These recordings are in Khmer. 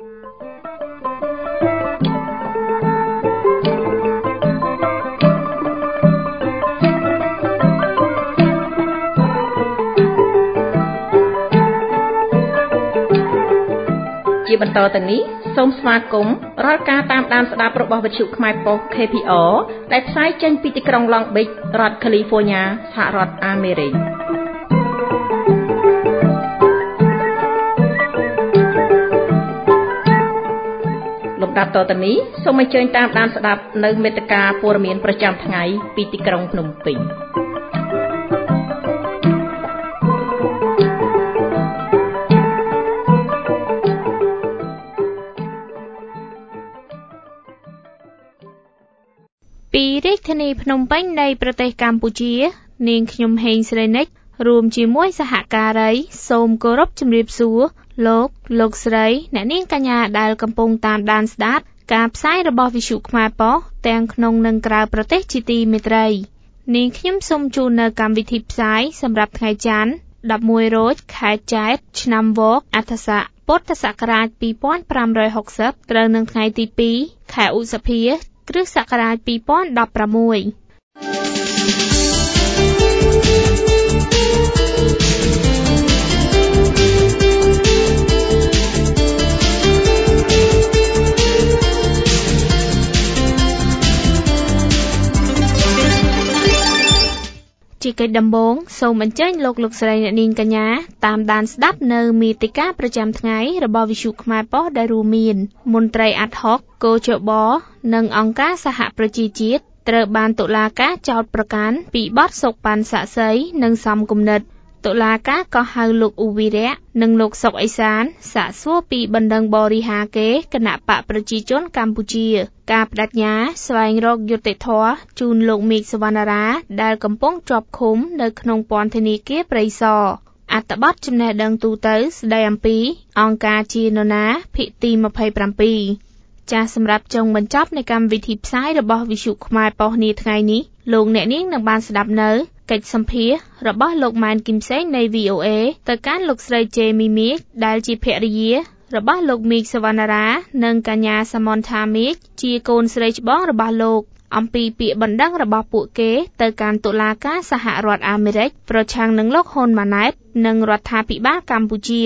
ជាបន្តទៅនេះសូមស្វាគមន៍រាល់ការតាមដានស្ដាប់របស់វិទ្យុខ្មែរប៉ុស្តិ៍ KPR ដែលផ្សាយចេញពីទីក្រុង Long Beach រដ្ឋ California សហរដ្ឋអាមេរិកលំដាប់តទៅនេះសូមអញ្ជើញតាមដានស្ដាប់នៅមេត្តាព័ត៌មានប្រចាំថ្ងៃពីទីក្រុងភ្នំពេញពីរាជធានីភ្នំពេញនៃប្រទេសកម្ពុជានាងខ្ញុំហេងស្រីនិចរួមជាមួយសហការីសូមគោរពជំរាបសួរលោកស្រីអ្នកនាងកញ្ញាដែលកំពុងតាមដានស្ដាប់ការផ្សាយរបស់វិទ្យុខ្មែរប៉ុស្តិ៍ទាំងក្នុងនិងក្រៅប្រទេសជាទីមេត្រីនាងខ្ញុំសូមជូននៅកម្មវិធីផ្សាយសម្រាប់ថ្ងៃច័ន្ទ11រោចខែចែកឆ្នាំវកអដ្ឋស័កពុទ្ធសករាជ2560ត្រូវនឹងថ្ងៃទី2ខែឧសភាគ្រិស្តសករាជ2016ជាកិច្ចដំបូងសូមអញ្ជើញលោកស្រីអ្នកនាងកញ្ញាតាមដានស្ដាប់នៅមាតិកាប្រចាំថ្ងៃរបស់វិទ្យុខ្មែរប៉ុស្តិ៍ដែលរួមមានមន្ត្រីអាត់ហុកកោជបនិងអង្គការសហប្រជាជាតិត្រូវបានតុលាការចោទប្រកាន់ពីបទសូកប៉ាន់សាក់សីនិងសំគំនិតតុលាការក៏ហៅលោកអ៊ូវីរៈនិងលោកសុកអេសានសាកសួរពីបណ្ដឹងបរិហាកេគណៈបកប្រជាជនកម្ពុជាការបដិញ្ញាស្វែងរកយុត្តិធម៌ជូនលោកមេឃសវណ្ណារាដែលកំពុងជាប់ឃុំនៅក្នុងពន្ធនាគារព្រៃសរអត្ថបទចំណេះដឹងទូទៅស្ដីអំពីអង្គការជានរណាភាគទី27ចាសសម្រាប់ចុងបញ្ចប់នៃកម្មវិធីផ្សាយរបស់វិទ្យុខ្មែរប៉ុស្តិ៍នាថ្ងៃនេះលោកអ្នកនាងនឹងបានស្ដាប់នៅកិច្ចសម្ភាសន៍របស់លោកម៉ែនគឹមសេងនៃ VOA ទៅកាន់លោកស្រីជេមីមីដែលជាភរិយារបស់លោកមីកសវណ្ណារានិងកញ្ញាសមនថាមីកជាកូនស្រីច្បងរបស់លោកអំពីពាក្យបណ្ដឹងរបស់ពួកគេទៅកាន់តុលាការសហរដ្ឋអាមេរិកប្រឆាំងនឹងលោកហ៊ុនម៉ាណែតនិងរដ្ឋាភិបាលកម្ពុជា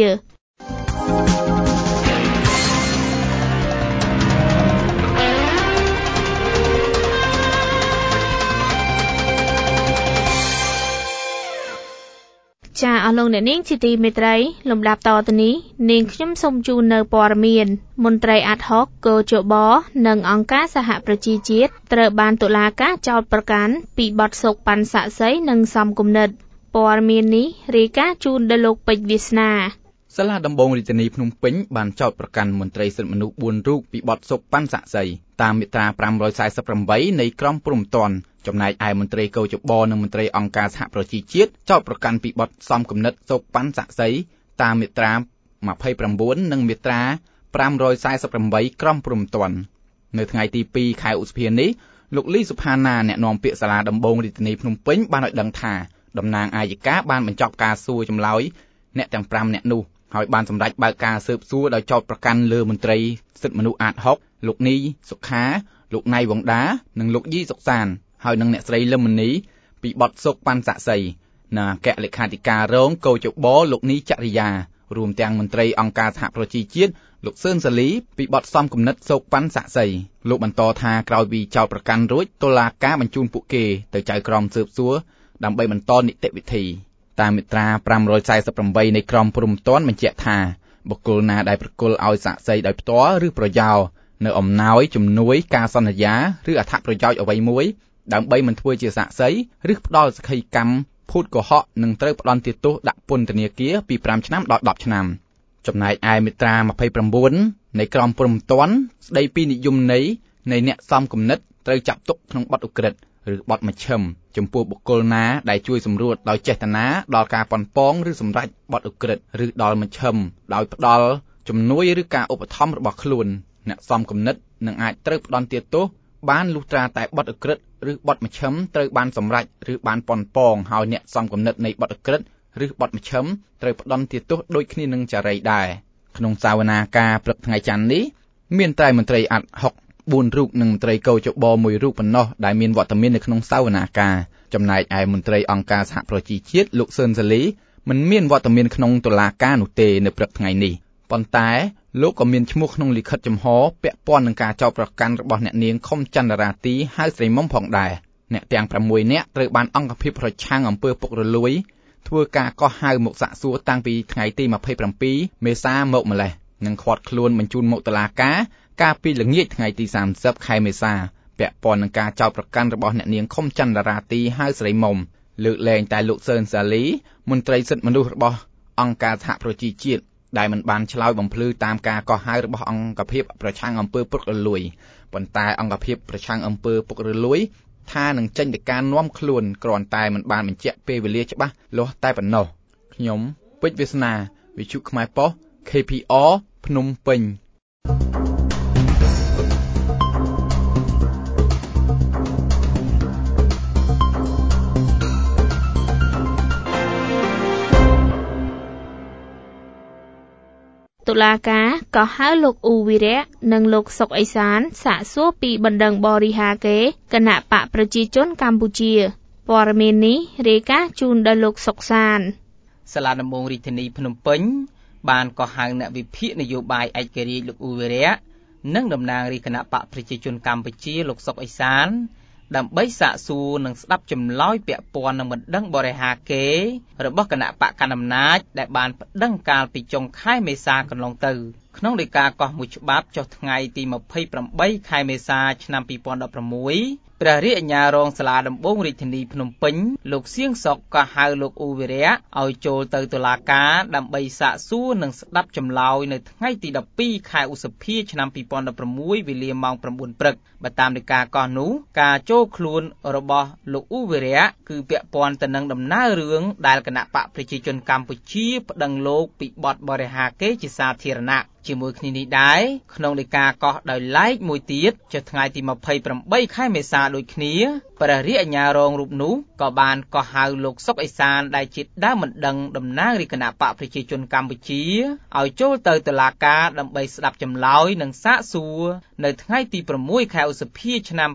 ចាអស់លោកអ្នកនាងជាទីមេត្រីលំដាប់តទៅនេះនាងខ្ញុំសូមជូននៅព័ត៌មានមន្ត្រីអាត់ហុកកោជបនិងអង្គការសហប្រជាជាតិត្រូវបានតុលាការចោទប្រកាន់ពីបទសូកប៉ាន់សាក់សីនិងសំគំនិតព័ត៌មាននេះរាយការណ៍ជូនដល់លោកពេជ្រវាសនាសាលាដំបងរាជធានីភ្នំពេញបានចោទប្រកាន់មន្ត្រីសិទ្ធិមនុស្ស4រូបពីបទសូកប៉ាន់សាក់សីតាមមាត្រា548នៃក្រមព្រហ្មទណ្ឌចំណែកឯមន្ត្រីកោជបនិងមន្ត្រីអង្គការសហប្រជាជាតិចោទប្រកាន់ពីបទសំគំនិតសូកប៉ាន់សាក់សីតាមមាត្រា29និងមាត្រា548ក្រមព្រហ្មទណ្ឌនៅថ្ងៃទី2ខែឧសភានេះលោកលីសុផាណាអ្នកនាំពាក្យសាលាដំបងរាជធានីភ្នំពេញបានឲ្យដឹងថាតំណាងអាយកាបានបញ្ចប់ការសួរចម្លើយអ្នកទាំង5អ្នកនោះហើយបានសម្រេចបើកការស៊ើបសួរដោយចោទប្រកាន់លើមន្ត្រីសិទ្ធិមនុស្សអាត6លោកនីសុខាលោកណៃវងដានិងលោកយីសុកសានហើយនឹងអ្នកស្រីលឹមមនីពីបទសូកប៉ាន់សាក់សីនិងអគ្គលេខាធិការរងកោជបលោកនីចរិយារួមទាំងមន្ត្រីអង្គការសហប្រជាជាតិលោកសឿនសាលីពីបទសំគំនិតសូកប៉ាន់សាក់សីលោកបន្តថាក្រោយពីចោទប្រកាន់រួចតុលាការបញ្ជូនពួកគេទៅចៅក្រមស៊ើបសួរដើម្បីបន្តនីតិវិធីតាមមាត្រា548នៃក្រមព្រហ្មទណ្ឌបញ្ជាក់ថាបុគ្គលណាដែលប្រគល់ឲ្យសាក់សីដោយផ្ទាល់ឬប្រយោលនៅអំណោយជំនួយការសន្យាឬអត្ថប្រយោជន៍អ្វីមួយដើម្បីមិនធ្វើជាសាក្សីឬផ្ដល់សក្ខីកម្មភូតកុហកនឹងត្រូវផ្ដន្ទាទោសដាក់ពន្ធនាគារពី5ឆ្នាំដល់10ឆ្នាំចំណែកឯមាត្រា29នៃក្រមព្រហ្មទណ្ឌស្ដីពីនិយមន័យនៃអ្នកសំគំនិតត្រូវចាប់ទុកក្នុងបទឧក្រិដ្ឋឬបទមជ្ឈិមចំពោះបុគ្គលណាដែលជួយសម្រួលដោយចេតនាដល់ការប៉ុនប៉ងឬសម្រេចបទឧក្រិដ្ឋឬដល់មជ្ឈិមដោយផ្ដល់ជំនួយឬការឧបត្ថម្ភរបស់ខ្លួនអ្នកសំគំនិតនឹងអាចត្រូវផ្ដន្ទាទោសបានលុះត្រាតែបទឧក្រិដ្ឋឬបទមជ្ឈិមត្រូវបានសម្រេចឬបានប៉ុនប៉ងហើយអ្នកសំគំនិតនៃបទឧក្រិដ្ឋឬបទមជ្ឈិមត្រូវផ្ដន្ទាទោសដូចគ្នានឹងចរិយាដែរក្នុងសវនាការព្រឹកថ្ងៃច័ន្ទនេះមានតែមន្ត្រីអាត់ហុក4រូបនិងមន្ត្រីកោជប1រូបប៉ុណ្ណោះដែលមានវត្តមាននៅក្នុងសវនាការចំណែកឯមន្ត្រីអង្គការសហប្រជាជាតិលោកស៊ឿនសាលីមិនមានវត្តមានក្នុងតុលាការនោះទេនៅព្រឹកថ្ងៃនេះប៉ុន្តែលោកក៏មានឈ្មោះក្នុងលិខិតចំហពាក់ព័ន្ធនឹងការចោទប្រកាន់របស់អ្នកនាងខុមចន្ទរាទីហៅស្រីមុំផងដែរអ្នកទាំង6នាក់ត្រូវបានអង្គភាពប្រឆាំងអំពើពុករលួយធ្វើការកោះហៅមកសាកសួរតាំងពីថ្ងៃទី27មេសាមកម្លេះនិងឃាត់ខ្លួនបញ្ជូនមកតុលាការកាលពីល្ងាចថ្ងៃទី30ខែមេសាពាក់ព័ន្ធនឹងការចោទប្រកាន់របស់អ្នកនាងខុមចន្ទរាទីហៅស្រីមុំលើកលែងតែលោកស៊ឿនសាលីមន្ត្រីសិទ្ធិមនុស្សរបស់អង្គការសហប្រជាជាតិដែលមិនបានឆ្លើយបំភ្លឺតាមការកោះហៅរបស់អង្គភាពប្រឆាំងអំពើពុករលួយប៉ុន្តែអង្គភាពប្រឆាំងអំពើពុករលួយថានឹងចេញទៅការនាំខ្លួនគ្រាន់តែមិនបានបញ្ជាក់ពេលវេលាច្បាស់លាស់តែប៉ុណ្ណោះខ្ញុំពេជ្រវាសនាវិទ្យុខ្មែរប៉ុស្តិ៍ KPR ភ្នំពេញតុលាការក៏ហៅលោកអ៊ូវីរៈនិងលោកសុកអេសានសាកសួរពីបណ្ដឹងបរិហាកេគណៈបកប្រជាជនកម្ពុជាព័ត៌មាននេះរាយការណ៍ជូនដល់លោកសុកសានសាលាដំបងរាជធានីភ្នំពេញបានកោះហៅអ្នកវិភាគនយោបាយឯករាជ្យលោកអ៊ូវីរៈនិងតំណាងរាជគណៈបកប្រជាជនកម្ពុជាលោកសុកអេសានដើម្បីសាកសួរនិងស្ដាប់ចម្លើយពាក់ព័ន្ធនឹងបណ្ដឹងបរិហាកេរបស់គណៈបកកណ្ដាលអំណាចដែលបានប្តឹងកាលពីចុងខែមេសាកន្លងទៅក្នុងដីកាកោះមួយច្បាប់ចុះថ្ងៃទី28ខែមេសាឆ្នាំ2016ព្រះរាជអាជ្ញារងសាលាដំបងរាជធានីភ្នំពេញលោកសៀងសុកក៏ហៅលោកអ៊ូវីរៈឲ្យចូលទៅតុលាការដើម្បីសាកសួរនិងស្ដាប់ចម្លើយនៅថ្ងៃទី12ខែឧសភាឆ្នាំ2016វេលាម៉ោង 9 ព្រឹកបើតាមដីកាកោះនោះការចូលខ្លួនរបស់លោកអ៊ូវីរៈគឺពាក់ព័ន្ធទៅនឹងដំណើររឿងដែលគណៈបកប្រជាជនកម្ពុជាប្តឹងលោកពីបទបរិហាកេជាសាធារណៈជាមួយគ្នានេះដែរក្នុងដីកាកោះដោយឡែកមួយទៀតចុះថ្ងៃទី28ខែមេសាដូចគ្នាព្រះរាជអាជ្ញារងរូបនោះក៏បានកោះហៅលោកសុកអេសានដែលជាដើមមិនដឹងតំណាងរាជគណៈបកប្រជាជនកម្ពុជាឲ្យចូលទៅតុលាការដើម្បីស្ដាប់ចម្លើយនិងសាកសួរនៅថ្ងៃទី6ខែឧសភាឆ្នាំ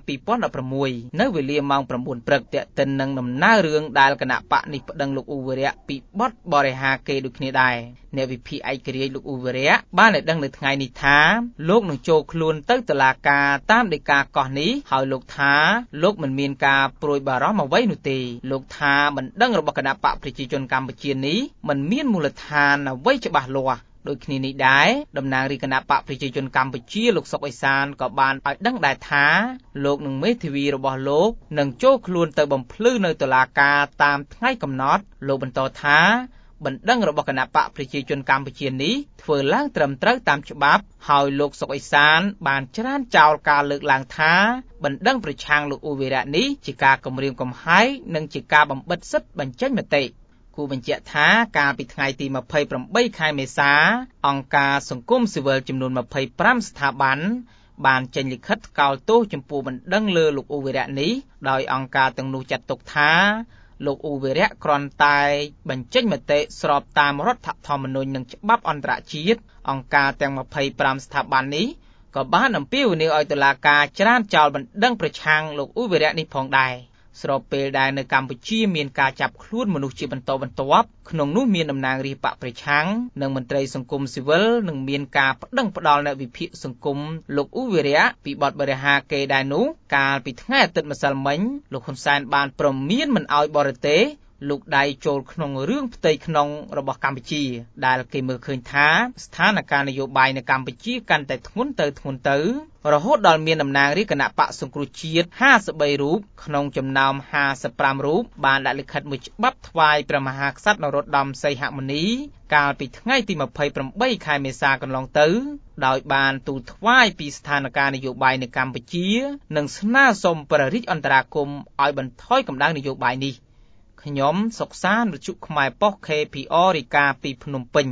2016នៅវេលាម៉ោង 9 ព្រឹកទាក់ទិននឹងដំណើររឿងដែលគណៈបកនេះប្តឹងលោកអ៊ូវីរៈពីបទបរិហាកេដូចគ្នាដែរអ្នកវិភាគឯករាជ្យលោកអ៊ូវីរៈបានឲ្យដឹងនៅថ្ងៃនេះថាលោកនឹងចូលខ្លួនទៅតុលាការតាមដីកាកោះនេះហើយលោកថាលោកមិនមានការព្រួយបារម្ភអ្វីនោះទេលោកថាបណ្ដឹងរបស់គណៈបកប្រជាជនកម្ពុជានេះមិនមានមូលដ្ឋានអ្វីច្បាស់លាស់ដូចគ្នានេះដែរតំណាងរាជគណៈបកប្រជាជនកម្ពុជាលោកសុកអេសានក៏បានឲ្យដឹងដែរថាលោកនិងមេធាវីរបស់លោកនឹងចូលខ្លួនទៅបំភ្លឺនៅតុលាការតាមថ្ងៃកំណត់លោកបន្តថាបណ្ដឹងរបស់គណៈបកប្រជាជនកម្ពុជានេះធ្វើឡើងត្រឹមត្រូវតាមច្បាប់ហើយលោកសុកអេសានបានច្រានចោលការលើកឡើងថាបណ្ដឹងប្រឆាំងលោកអ៊ូវីរៈនេះជាការគំរាមកំហែងនិងជាការបំបិទសិទ្ធិបញ្ចេញមតិគូបញ្ជាក់ថាកាលពីថ្ងៃទី28ខែមេសាអង្គការសង្គមស៊ីវិលចំនួន25ស្ថាប័នបានចេញលិខិតថ្កោលទោសចំពោះបណ្ដឹងលើលោកអ៊ូវីរៈនេះដោយអង្គការទាំងនោះចាត់ទុកថាលោកអ៊ូវីរៈគ្រាន់តែបញ្ចេញមតិស្របតាមរដ្ឋធម្មនុញ្ញនិងច្បាប់អន្តរជាតិអង្គការទាំង25ស្ថាប័ននេះក៏បានអំពាវនាវឲ្យតុលាការច្រានចោលបណ្ដឹងប្រឆាំងលោកអ៊ូវីរៈនេះផងដែរស្របពេលដែលនៅកម្ពុជាមានការចាប់ខ្លួនមនុស្សជាបន្តបន្ទាប់ក្នុងនោះមានតំណាងរាស្ត្របកប្រឆាំងនិងមន្ត្រីសង្គមស៊ីវិលនិងមានការប្តឹងផ្តល់អ្នកវិភាគសង្គមលោកអ៊ូវីរៈពីបទបរិហាកេដែរនោះកាលពីថ្ងៃអាទិត្យម្សិលមិញលោកហ៊ុនសែនបានព្រមានមិនឲ្យបរទេសលោកដៃចូលក្នុងរឿងផ្ទៃក្នុងរបស់កម្ពុជាដែលគេមើលឃើញថាស្ថានភាពនយោបាយនៅកម្ពុជាកាន់តែធ្ងន់ទៅរហូតដល់មានតំណាងរាជគណៈបកសង្គ្រោះជាតិ53រូបក្នុងចំណោម55រូបបានដាក់លិខិតមួយច្បាប់ថ្វាយព្រះមហាក្សត្រនរោត្តមសីហមុនីកាលពីថ្ងៃទី28ខែមេសាកន្លងទៅដោយបានទូលថ្វាយពីស្ថានភាពនយោបាយនៅកម្ពុជានិងស្នើសុំព្រះរាជអន្តរាគមន៍ឲ្យបន្ថយកម្ដៅនយោបាយនេះខ្ញុំសុកសានវិទ្យុខ្មែរប៉ុស្តិ៍ KPR រាយការណ៍ពីភ្នំពេញ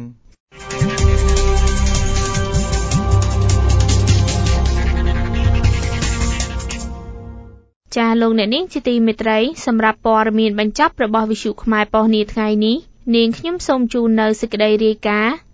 ចាលោកអ្នកនាងជាទីមេត្រីសម្រាប់ព័ត៌មានបញ្ចប់របស់វិទ្យុខ្មែរប៉ុស្តិ៍នាថ្ងៃនេះនាងខ្ញុំសូមជូននៅសេចក្តីរាយការណ៍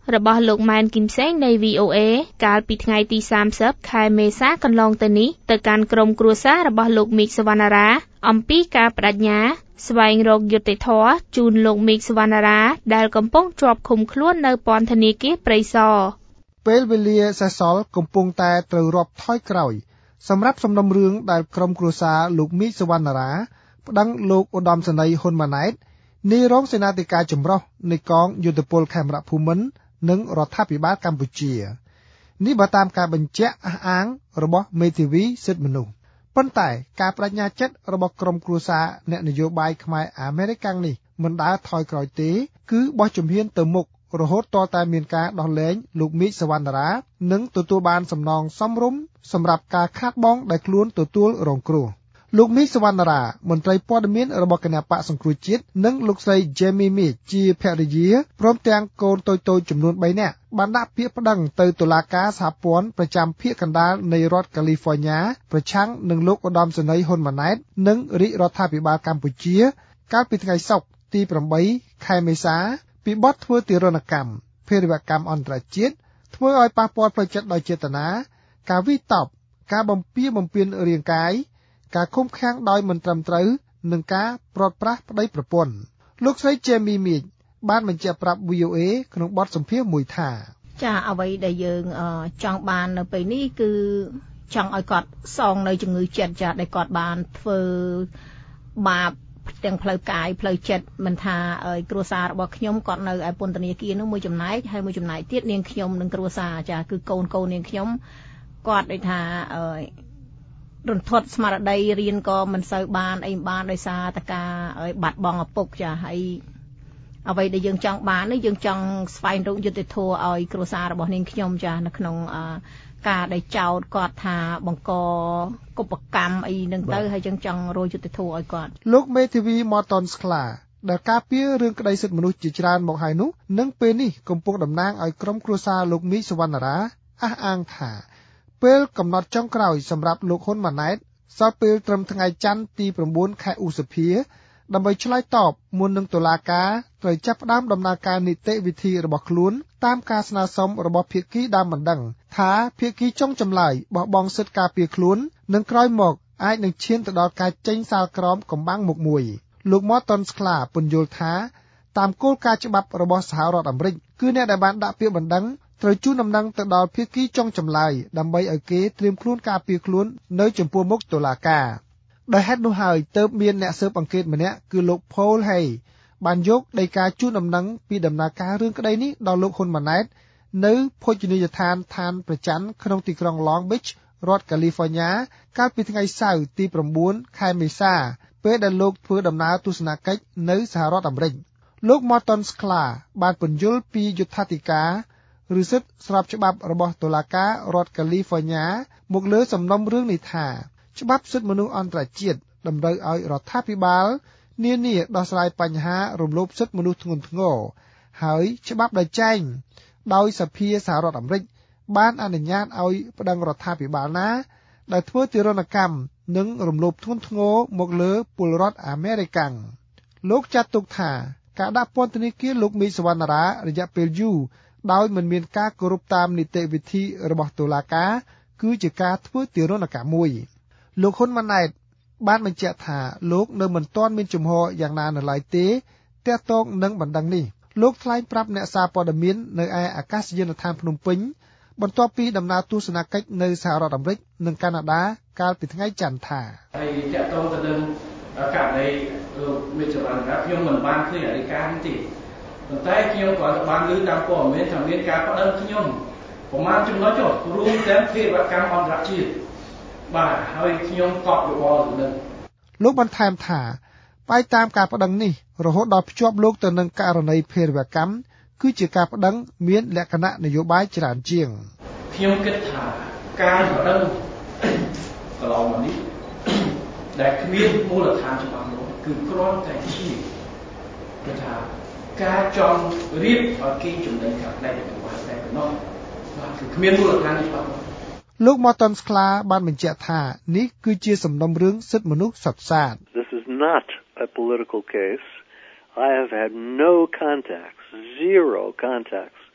របស់លោកម៉ែនគីមសេងនៃ VOA កាលពីថ្ងៃទី30ខែមេសាកន្លងទៅនេះទៅកាន់ក្រុមគ្រួសាររបស់លោកមីក សវណ្ណារាអំពីការបដិញ្ញាស្វែងរកយុត្តិធម៌ជូនលោកមីក សវណ្ណារាដែលកំពុងជាប់ឃុំខ្លួននៅពន្ធនាគារព្រៃសរពេលវេលាសេសសល់កំពុងតែត្រូវរាប់ថយក្រោយសម្រាប់សំណុំរឿងដែលក្រុមគ្រួសារលោកមីក សវណ្ណារាប្តឹងលោកឧត្តមសេនីយ៍ហ៊ុនម៉ាណែតនាយរងសេនាធិការចម្រុះនៃកងយោធពលខេមរភូមិន្ទនិងរដ្ឋាភិបាលកម្ពុជានេះបើតាមការបញ្ជាក់អះអាងរបស់មេធាវីសិទ្ធិមនុស្សប៉ុន្តែការបដិញ្ញាចិត្តរបស់ក្រុមគ្រួសារអ្នកនយោបាយខ្មែរអាមេរិកនេះមិនដើរថយក្រោយទេគឺបោះជំហានទៅមុខរហូតតតែមានការដោះលែងលោកមីក សវណ្ណារានិងទទួលបានសំណងសមរម្យសម្រាប់ការខាតបង់ដែលខ្លួនទទួលរងគ្រោះលោកមីក សវណ្ណារាមន្ត្រីព័ត៌មានរបស់គណបក្សសង្គ្រោះជាតិនិងលោកស្រី Jamie Meek ជាភរិយាព្រមទាំងកូនតូចៗចំនួន3នាក់បានដាក់ពាក្យប្តឹងទៅតុលាការសហព័ន្ធប្រចាំភាគកណ្ដាលនៃរដ្ឋកាលីហ្វ័រញ៉ាប្រឆាំងនឹងលោកឧត្តមសេនីយ៍ហ៊ុនម៉ាណែតនិងរាជរដ្ឋាភិបាលកម្ពុជាកាលពីថ្ងៃសុក្រទី8ខែមេសាពីបទធ្វើទារុណកម្មភេរវកម្មអន្តរជាតិធ្វើឲ្យប៉ះពាល់ផ្លូវចិត្តដោយចេតនាការវិតប់ការបំពានរាងកាយការឃុំឃាំងដោយមិនត្រឹមត្រូវនិងការព្រាត់ប្រាសប្តីប្រពន្ធលោកស្រី Jamie Meek បានបញ្ជាក់ប្រាប់ VOA ក្នុងបទសម្ភាសន៍មួយថាចាអ្វីដែលយើងចង់បាននៅពេលនេះគឺចង់ឲ្យគាត់សងនៅជំងឺចិត្តចាដែលគាត់បានធ្វើបាបទាំងផ្លូវកាយផ្លូវចិត្តមិនថាគ្រួសាររបស់ខ្ញុំគាត់នៅឯពន្ធនាគារនោះមួយចំណែកហើយមួយចំណែកទៀតនាងខ្ញុំនិងគ្រួសារចាគឺកូននាងខ្ញុំគាត់ដូចថារន្ធត់ស្មារតីរៀនក៏មិនសូវបានអីបានដោយសារតែការបាត់បង់ឪពុកចាហើយអ្វីដែលយើងចង់បាននេះយើងចង់ស្វែងរកយុត្តិធម៌ឲ្យគ្រួសាររបស់នាងខ្ញុំចានៅក្នុងការដែលចោទគាត់ថាបង្កកុបកម្មអីនឹងទៅហើយយើងចង់រកយុត្តិធម៌ឲ្យគាត់លោកមេធាវី Morton Sklar ដែលការពាររឿងក្តីសិទ្ធិមនុស្សជាច្រើនមកហើយនោះនឹងពេលនេះកំពុងតំណាងឲ្យក្រុមគ្រួសារលោកមីក សវណ្ណារាអះអាងថាពេលកំណត់ចុងក្រោយសម្រាប់លោកហ៊ុនម៉ាណែតសល់ពេលត្រឹមថ្ងៃច័ន្ទទី9ខែឧសភាដើម្បីឆ្លើយតបមុននឹងតុលាការត្រូវចាប់ផ្ដើមដំណើរការនីតិវិធីរបស់ខ្លួនតាមការស្នើសុំរបស់ភាគីដើមបណ្ដឹងថាភាគីចុងចម្លើយបោះបង់សិទ្ធិការពារខ្លួននិងក្រោយមកអាចនឹងឈានទៅដល់ការចេញសាលក្រមកំបាំងមុខមួយលោក Morton Sklar ពន្យល់ថាតាមគោលការណ៍ច្បាប់របស់សហរដ្ឋអាមេរិកគឺអ្នកដែលបានដាក់ពាក្យបណ្ដឹងត្រូវជូនដំណឹងទៅដល់ភាគីចុងចម្លើយដើម្បីឲ្យគេត្រៀមខ្លួនការពារខ្លួននៅចំពោះមុខតុលាការដោយហេតុនោះហើយទើបមានអ្នកស៊ើបអង្កេតម្នាក់គឺលោក Paul Hay បានយកដីកាជូនដំណឹងពីដំណើរការរឿងក្តីនេះដល់លោកហ៊ុនម៉ាណែតនៅភោជនីយដ្ឋានឋានប្រច័ណ្ឌក្នុងទីក្រុង Long Beach រដ្ឋកាលីហ្វ័រញ៉ាកាលពីថ្ងៃសៅរ៍ទី9ខែមេសាពេលដែលលោកធ្វើដំណើរទស្សនកិច្ចនៅសហរដ្ឋអាមេរិកលោក Morton Sklar បានពន្យល់ពីយុត្ថាធិការឬសិទ្ធិស្របច្បាប់របស់តុលាការរដ្ឋកាលីហ្វ័រញ៉ាមកលើសំណុំរឿងនេះថាច្បាប់សិទ្ធិមនុស្សអន្តរជាតិតម្រូវឲ្យរដ្ឋាភិបាលនានាដោះស្រាយបញ្ហារំលោភសិទ្ធិមនុស្សធ្ងន់ធ្ងរហើយច្បាប់ដែលចែងដោយសភាសហរដ្ឋអាមេរិកបានអនុញ្ញាតឲ្យប្តឹងរដ្ឋាភិបាលណាដែលធ្វើទារុណកម្មនិងរំលោភធ្ងន់ធ្ងរមកលើពលរដ្ឋអាមេរិកលោកចាត់ទុកថាការដាក់ពន្ធនាគារលោកមីក សវណ្ណារារយៈពេលយូរដោយមិនមានការគោរពតាមនីតិវិធីរបស់តុលាការគឺជាការធ្វើទារុណកម្មមួយលោកហ៊ុនម៉ាណែតបានបញ្ជាក់ថាលោកនៅមិនទាន់មានជំហរយ៉ាងណានៅឡើយទេទាក់ទងនឹងបណ្ដឹងនេះលោកថ្លែងប្រាប់អ្នកសារព័ត៌មាននៅឯអាកាសយានដ្ឋានភ្នំពេញបន្ទាប់ពីដំណើរទស្សនកិច្ចនៅសហរដ្ឋអាមេរិកនិងកាណាដាកាលពីថ្ងៃច័ន្ទថាហើយទាក់ទងទៅនឹងករណីលោកមេចបានថាខ្ញុំមិនបានឃើញអធិការនេះទេប៉ុន្តែខ្ញុំក៏បានឮតាមព័ត៌មានថាមានការប្តឹងខ្ញុំប្រមាណចំណុចរួមទាំងភេរវកម្មអន្តរជាតិបាទហើយខ្ញុំកត់យោបល់ទៅនឹងលោកបន្ថែមថាបាយតាមការប្តឹងនេះរហូតដល់ភ្ជាប់លោកទៅនឹងករណីភេរវកម្មគឺជាការប្តឹងមានលក្ខណៈនយោបាយច្រើនជាងខ្ញុំគិតថាការប្តឹងកន្លងមកនេះដែលគ្មានមូលដ្ឋានច្បាស់លាស់គឺគ្រាន់តែជាគឺថាការចង់រៀបឲ្យគេចំណេញខាងផ្នែកនយោបាយតែប៉ុណ្ណោះបាទគឺគ្មានមូលដ្ឋានច្បាស់លាស់លោក Morton Sklar បានបញ្ជាក់ថានេះគឺជាសំណុំរឿងសិទ្ធិមនុស្សសុទ្ធសាធ This is not a political case. I have had no contacts, zero contacts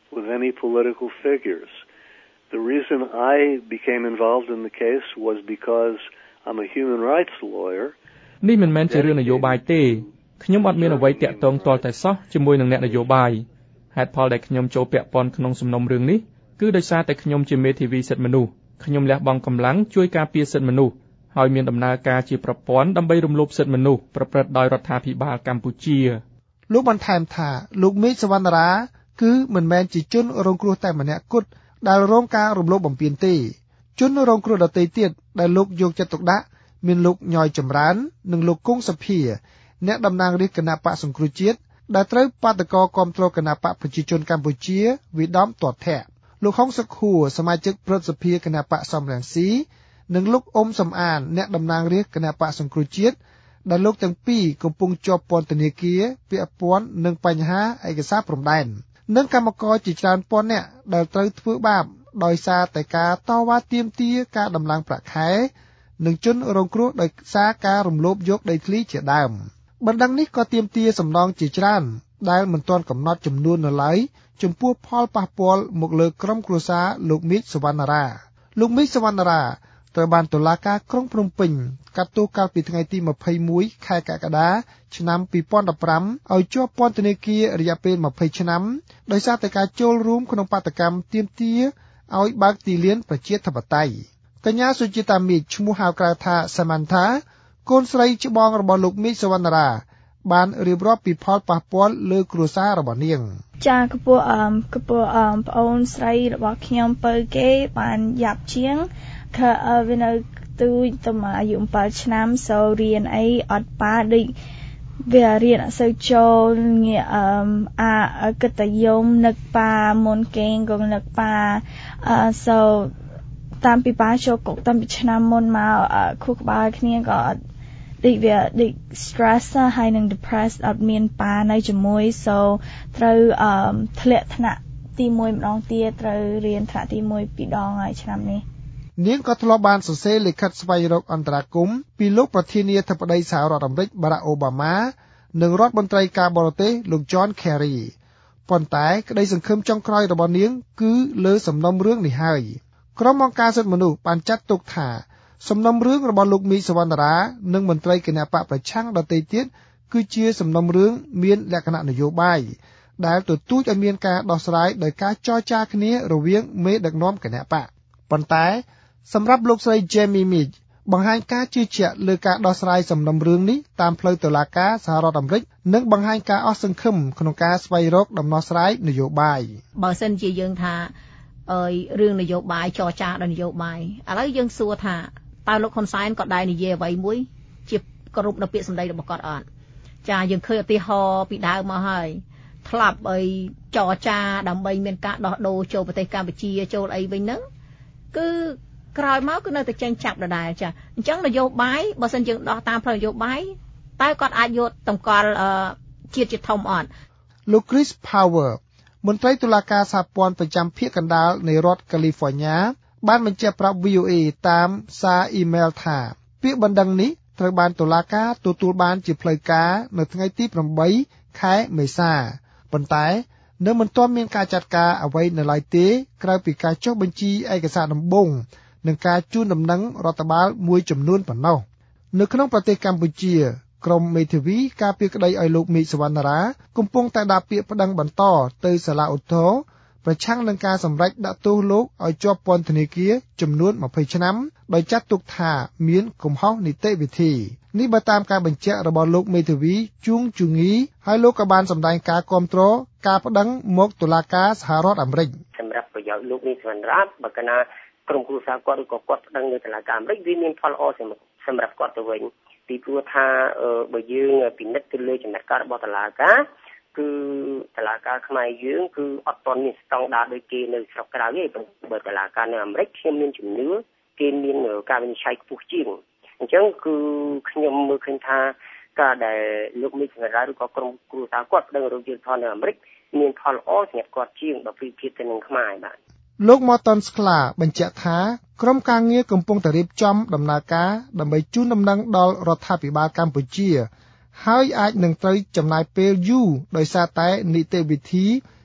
with any political figures. The reason I became involved in the case was because I'm a human rights lawyer. នេះមិនមែនជារឿងនយោបាយទេខ្ញុំអត់មានអ្វីតាក់ទងទាល់តែសោះជាមួយនឹងអ្នកនយោបាយហេតុផលដែលខ្ញុំចូលពាក់ព័ន្ធក្នុងសំណុំរឿងនេះគឺដោយសារតែខ្ញុំជាមេធាវីសិទ្ធិមនុស្សខ្ញុំលះបង់កម្លាំងជួយការពារសិទ្ធិមនុស្សហើយមានដំណើរការជាប្រព័ន្ធដើម្បីរំលោភសិទ្ធិមនុស្សប្រព្រឹត្តដោយរដ្ឋាភិបាលកម្ពុជាលោកបន្ថែមថាលោកមេឃសវណ្ណរាគឺមិនមែនជាជនរងគ្រោះតែម្នាក់គត់ដែលរងការរំលោភបំពានទេជនរងគ្រោះដទៃទៀតដែលលោកយកចិត្តទុកដាក់មានលោកញយចម្រើននិងលោកគង់សភាអ្នកតំណាងរាជគណៈបកសង្គ្រោះជាតិដែលត្រូវបាតកោគាំទ្រគណៈបកប្រជាជនកម្ពុជាវិដំទាត់ធាក់លោកហុងសុខួរសមាជិកព្រឹទ្ធសភាគណៈបកសំរងស៊ីនិងលោកអ៊ុំសំអានអ្នកតំណាងរាជគណៈបកសង្គ្រោះជាតិដែលលោកទាំងពីរកំពុងជាប់ពន្ធនាគារពាក់ព័ន្ធនឹងបញ្ហាឯកសារព្រំដែននិងកម្មករជាច្រើនពាន់នាក់ដែលត្រូវធ្វើបាបដោយសារតែការតវ៉ាទាមទារការដំឡើងប្រាក់ខែនិងជនរងគ្រោះដោយសារការរំលោភយកដីធ្លីជាដើមបណ្ដឹងនេះក៏ទាមទារសំណងជាច្រើនដែលមិនទាន់កំណត់ចំនួននៅឡើយចំពោះផលប៉ះពាល់មកលើក្រុមគ្រួសារលោកមេឃសវណ្ណរាលោកមេឃសវណ្ណរាត្រូវបានតុលាការក្រុងភ្នំពេញកាត់ទោសកាលពីថ្ងៃទី21ខែកក្កដាឆ្នាំ2015ឲ្យជាប់ពន្ធនាគាររយៈពេល20ឆ្នាំដោយសារតែការចូលរួមក្នុងបាតកម្មទាមទារឲ្យបើកទីលានប្រជាធិបតេយ្យកញ្ញាសុជាតាមេឃឈ្មោះហៅក្រៅថា Samantha កូនស្រីច្បងរបស់លោកមេឃសវណ្ណរាបានរៀបរាប់ពីផលប៉ះពាល់លើគ្រួសាររបស់នាងចាកពូប្អូនស្រីរបស់ខ្ញុំបើគេបានយ៉ាប់ជាងវានៅទូចតអាយុ7ឆ្នាំសូរៀនអីអត់ប៉ាដូចវារៀនអត់សូវចូលងាកិត្តិយសនឹកប៉ាមុនកេងក៏នឹកប៉ាសូតាមពីប៉ាចូលគុកតាំងពីឆ្នាំមុនមកខួរក្បាលគ្នាក៏អត់ដូចវាដូច stress ហើយនឹង depressed អត់មានប៉ានៅជាមួយសូត្រូវធ្លាក់ថ្នាក់ទី1ម្ដងទៀតត្រូវរៀនថ្នាក់ទី1 2ដងហើយឆ្នាំនេះនាងក៏ធ្លាប់បានសរសេរលិខិតស្វែងរកអន្តរាគមន៍ពីលោកប្រធានាធិបតីសហរដ្ឋអាមេរិក Barack Obama និងរដ្ឋមន្ត្រីការបរទេសលោក John Kerry ប៉ុន្តែក្តីសង្ឃឹមចុងក្រោយរបស់នាងគឺលើសំណុំរឿងនេះហើយក្រុមអង្គការសិទ្ធិមនុស្សបានចាត់ទុកថាសំណុំរឿងរបស់លោកមេឃសវណ្ណរានិងមន្ត្រីគណៈបកប្រឆាំងដទៃទៀតគឺជាសំណុំរឿងមានលក្ខណៈនយោបាយដែលទទូចឲ្យមានការដោះស្រាយដោយការចរចាគ្នារវាងមេដឹកនាំគណៈបកប៉ុន្តែសម្រាប់លោកស្រី Jamie Meach បង្ហាញការជឿជាក់លើការដោះស្រាយសំណុំរឿងនេះតាមផ្លូវតុលាការសហរដ្ឋអាមេរិកនិងបង្ហាញការអស់សង្ឃឹមក្នុងការស្វែងរកដំណោះស្រាយនយោបាយបើសិនជាយើងថារឿងនយោបាយចរចាដល់នយោបាយឥឡូវយើងសួរថាតើលោកហ៊ុនសែនក៏ដែរនិយាយអ្វីមួយជាគ្រប់នៅពាក្យសម្ដីរបស់គាត់អត់ចាយើងឃើញឧទាហរណ៍ពីដើមមកហើយធ្លាប់អីចរចាដើម្បីមានការដោះដូរចូលប្រទេសកម្ពុជាចូលអីវិញហ្នឹងគឺក្រោយមកគឺនៅតែចេញចាប់ដដែលចាអញ្ចឹងនយោបាយបើសិនយើងដោះតាមផ្លូវនយោបាយតើគាត់អាចយកតម្កល់ជាតិជាធំអត់លោក Chris Power មន្ត្រីតុលាការសហព័ន្ធប្រចាំភាគកណ្ដាលនៃរដ្ឋ California បានបញ្ជាក់ប្រាប់ VOA តាមសារអ៊ីមែលថាពាក្យបណ្ដឹងនេះត្រូវបានតុលាការទទួលបានជាផ្លូវការនៅថ្ងៃទី8ខែមេសាប៉ុន្តែនៅមិនទាន់មានការចាត់ការអ្វីនៅឡើយទេក្រៅពីការចុះបញ្ជីឯកសារដំបូងនិងការជូនដំណឹងរដ្ឋបាលមួយចំនួនប៉ុណ្ណោះនៅក្នុងប្រទេសកម្ពុជាក្រុមមេធាវីការពារក្តីឲ្យលោកមេឃសវណ្ណរាកំពុងតែដាក់ពាក្យប្តឹងបន្តទៅសាលាឧទ្ធរណ៍ប្រឆាំងនឹងការសម្រេចដាក់ទោសលោកឲ្យជាប់ពន្ធនាគារចំនួន20ឆ្នាំដោយចាត់ទុកថាមានកំហុសនីតិវិធីនេះបើតាមការបញ្ជាក់របស់លោកមេធាវីជួងជងីហើយលោកក៏បានសម្ដែងការគាំទ្រការប្តឹងមកតុលាការសហរដ្ឋអាមេរិកសម្រាប់ប្រយោជន៍លោកមេឃសវណ្ណរាបើកណាក្រុមគ្រួសារគាត់ឬក៏គាត់ប្តឹងនៅតុលាការអាមេរិកវាមានផលល្អសម្រាប់គាត់ទៅវិញពីព្រោះថាបើយើងពិនិត្យទៅលើចំណាត់ការរបស់តុលាការគឺតុលាការខ្មែរយើងគឺអត់ទាន់មានស្តង់ដារដូចគេនៅស្រុកក្រៅទេបើតុលាការនៅអាមេរិកខ្ញុំមានជំនឿគេមានការវិនិច្ឆ័យខ្ពស់ជាងអញ្ចឹងគឺខ្ញុំមើលឃើញថាការដែលលោកមេឃសវណ្ណរាឬក៏ក្រុមគ្រួសារគាត់ប្តឹងរកយុត្តិធម៌នៅអាមេរិកមានផលល្អសម្រាប់គាត់ជាងបើប្រៀបធៀបទៅនឹងខ្មែរបាទលោក Morton Sklar បញ្ជាក់ថាក្រុមការងារកំពុងតែរៀបចំដំណើរការដើម្បីជូនដំណឹងដល់រដ្ឋាភិបាលកម្ពុជាហើយអាចនឹងត្រូវចំណាយពេលយូរដោយសារតែនីតិវិធី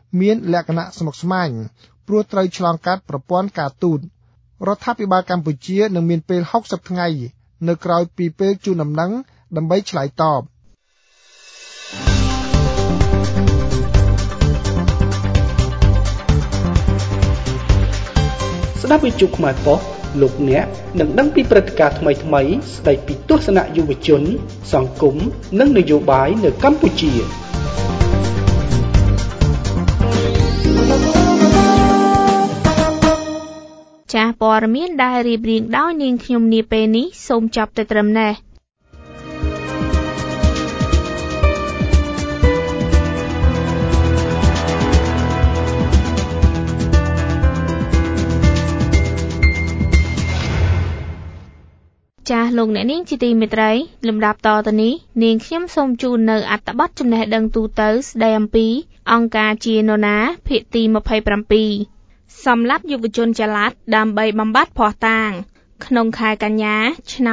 មានលក្ខណៈស្មុគស្មាញព្រោះត្រូវឆ្លងកាត់ប្រព័ន្ធការទូតរដ្ឋាភិបាលកម្ពុជានឹងមានពេល60ថ្ងៃនៅក្រោយពីពេលជូនដំណឹងដើម្បីឆ្លើយតបស្ដាប់វិទ្យុខ្មែរប៉ុស្តិ៍លោកអ្នកនឹងដឹងពីព្រឹត្តិការណ៍ថ្មីៗស្ដីពីទស្សនៈយុវជនសង្គមនិងនយោបាយនៅកម្ពុជាចាស់ព័ត៌មានដែលរៀបរៀងដោយនាងខ្ញុំនាពេលនេះសូមចាប់តែត្រឹមនេះចាស់លោកអ្នកនាងជាទីមេត្រីលំដាប់តទៅនេះនាងខ្ញុំសូមជូននៅអត្ថបទចំណេះដឹងទូទៅស្ដីអំពីអង្គការជានរណាភាគទី27សម្រាប់យុវជនចល័តដើម្បីបំបត្តិភ័ស្តុតាងក្នុងខែកញ្ញាឆ្នាំ